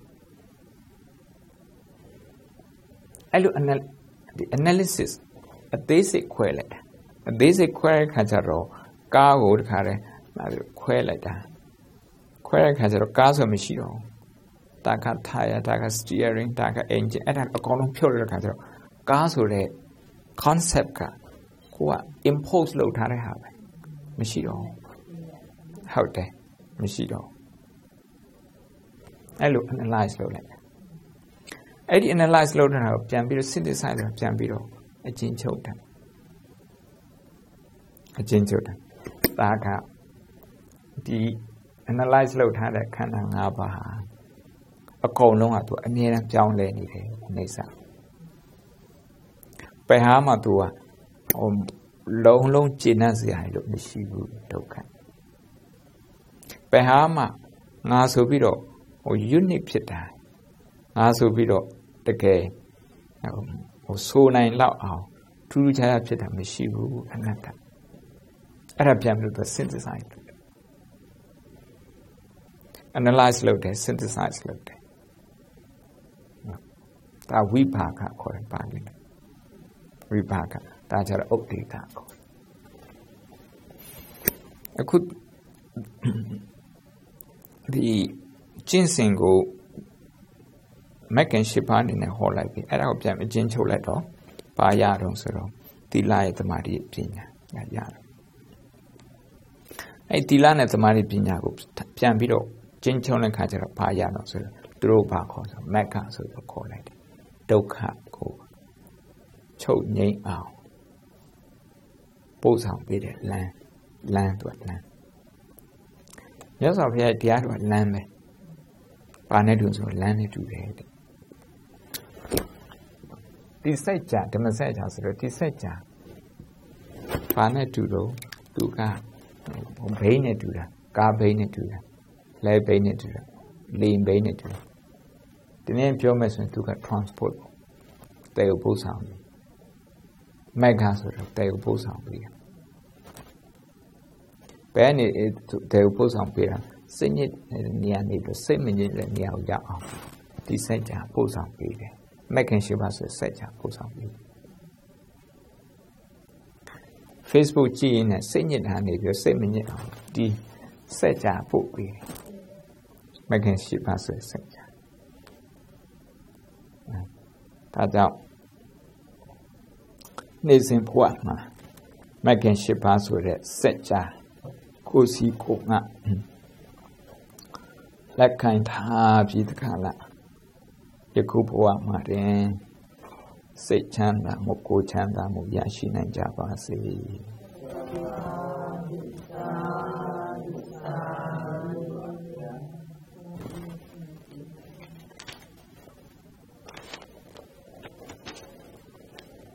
အဲ့လို analysis အသေးစိတ်ခွဲလိုက်တာအသေးစိတ်ခွဲတဲ့ခါကျတော့ကားကိုတခါတည်းခွဲလိုက်တာခွဲတဲ့ခါကျတော့ကားဆိုမရှိတော့တာက tire တာက steering တာက engine အဲ့ဒါအကုန်လုံးဖြုတ်လိုက်တဲ့ခါကျတော့ကားဆိုတဲ့ concept ကကိုက impose လုပ်ထားတဲ့ဟာပဲမရှိတော့ဟုတ်တယ်မရှိတော့အဲ့လို analyze လုပ်လိုက်အဲ့ဒီ analyze လုပ်တာကိုပြန်ပြီးတော့ synthesize ပြန်ပြီးတော့အကျဉ်းချုပ်တယ်ဒါကဒီ analyze လုပ်ထားတဲ့ခန္ဓာ၅ပါးဟာအကုန်လုံးကသူအမြဲတမ်းပြောင်းလဲနေတယ်အနေစာဘယ်ဟာမှသူကလုံးကျဉ်းနှံ့စရာလို့မရှိဘူးဒုက္ခဘယ်ဟာမှငါဆိုပြီးတော့unit ဖြစ်တာငါဆိုပြီးတော့တကယ်ဆိုနိုင်လောက်အောင်ထူးထူးခြားခြားဖြစ်တာမရှိဘူးအနတ္တ Arab the synthesize. Analyze load, synthesize load. That vipaka called Pali. Vipaka. That's our update. I could the ginseng go make and ship on in a hole like it. I hope I'm a ginger letter. Paya don't so. The lie at the Mari Pina. I Tilan at the Mari Pina groups. Piambito, ginger and catcher of Paya don't so. Draw back on some Mecca so the call it. Doka go. Choke name out. Both out with it land to land. Yes, I've had the other land. Paneduns or land to the this side, the message has a this side. Panetudo, Duka, Bane to the Gar Bane to the Lay Bane to the Lean Bane to the name Joe Mason took a transport. They will both sound. Megas, they will both sound. Penny they will both sound beer. Sing it near the same minute near Yao. This side, both sound beer. Making sure as a set up something. Facebook gene and sing it and if you're same minute the set up book be making sure as a set. That's out. Needs important. Making sure as with a set up. Cozy cook not. That kind of the color. Yakubu Marin, say Chanda, Moko Chanda, Muyashi, and Java.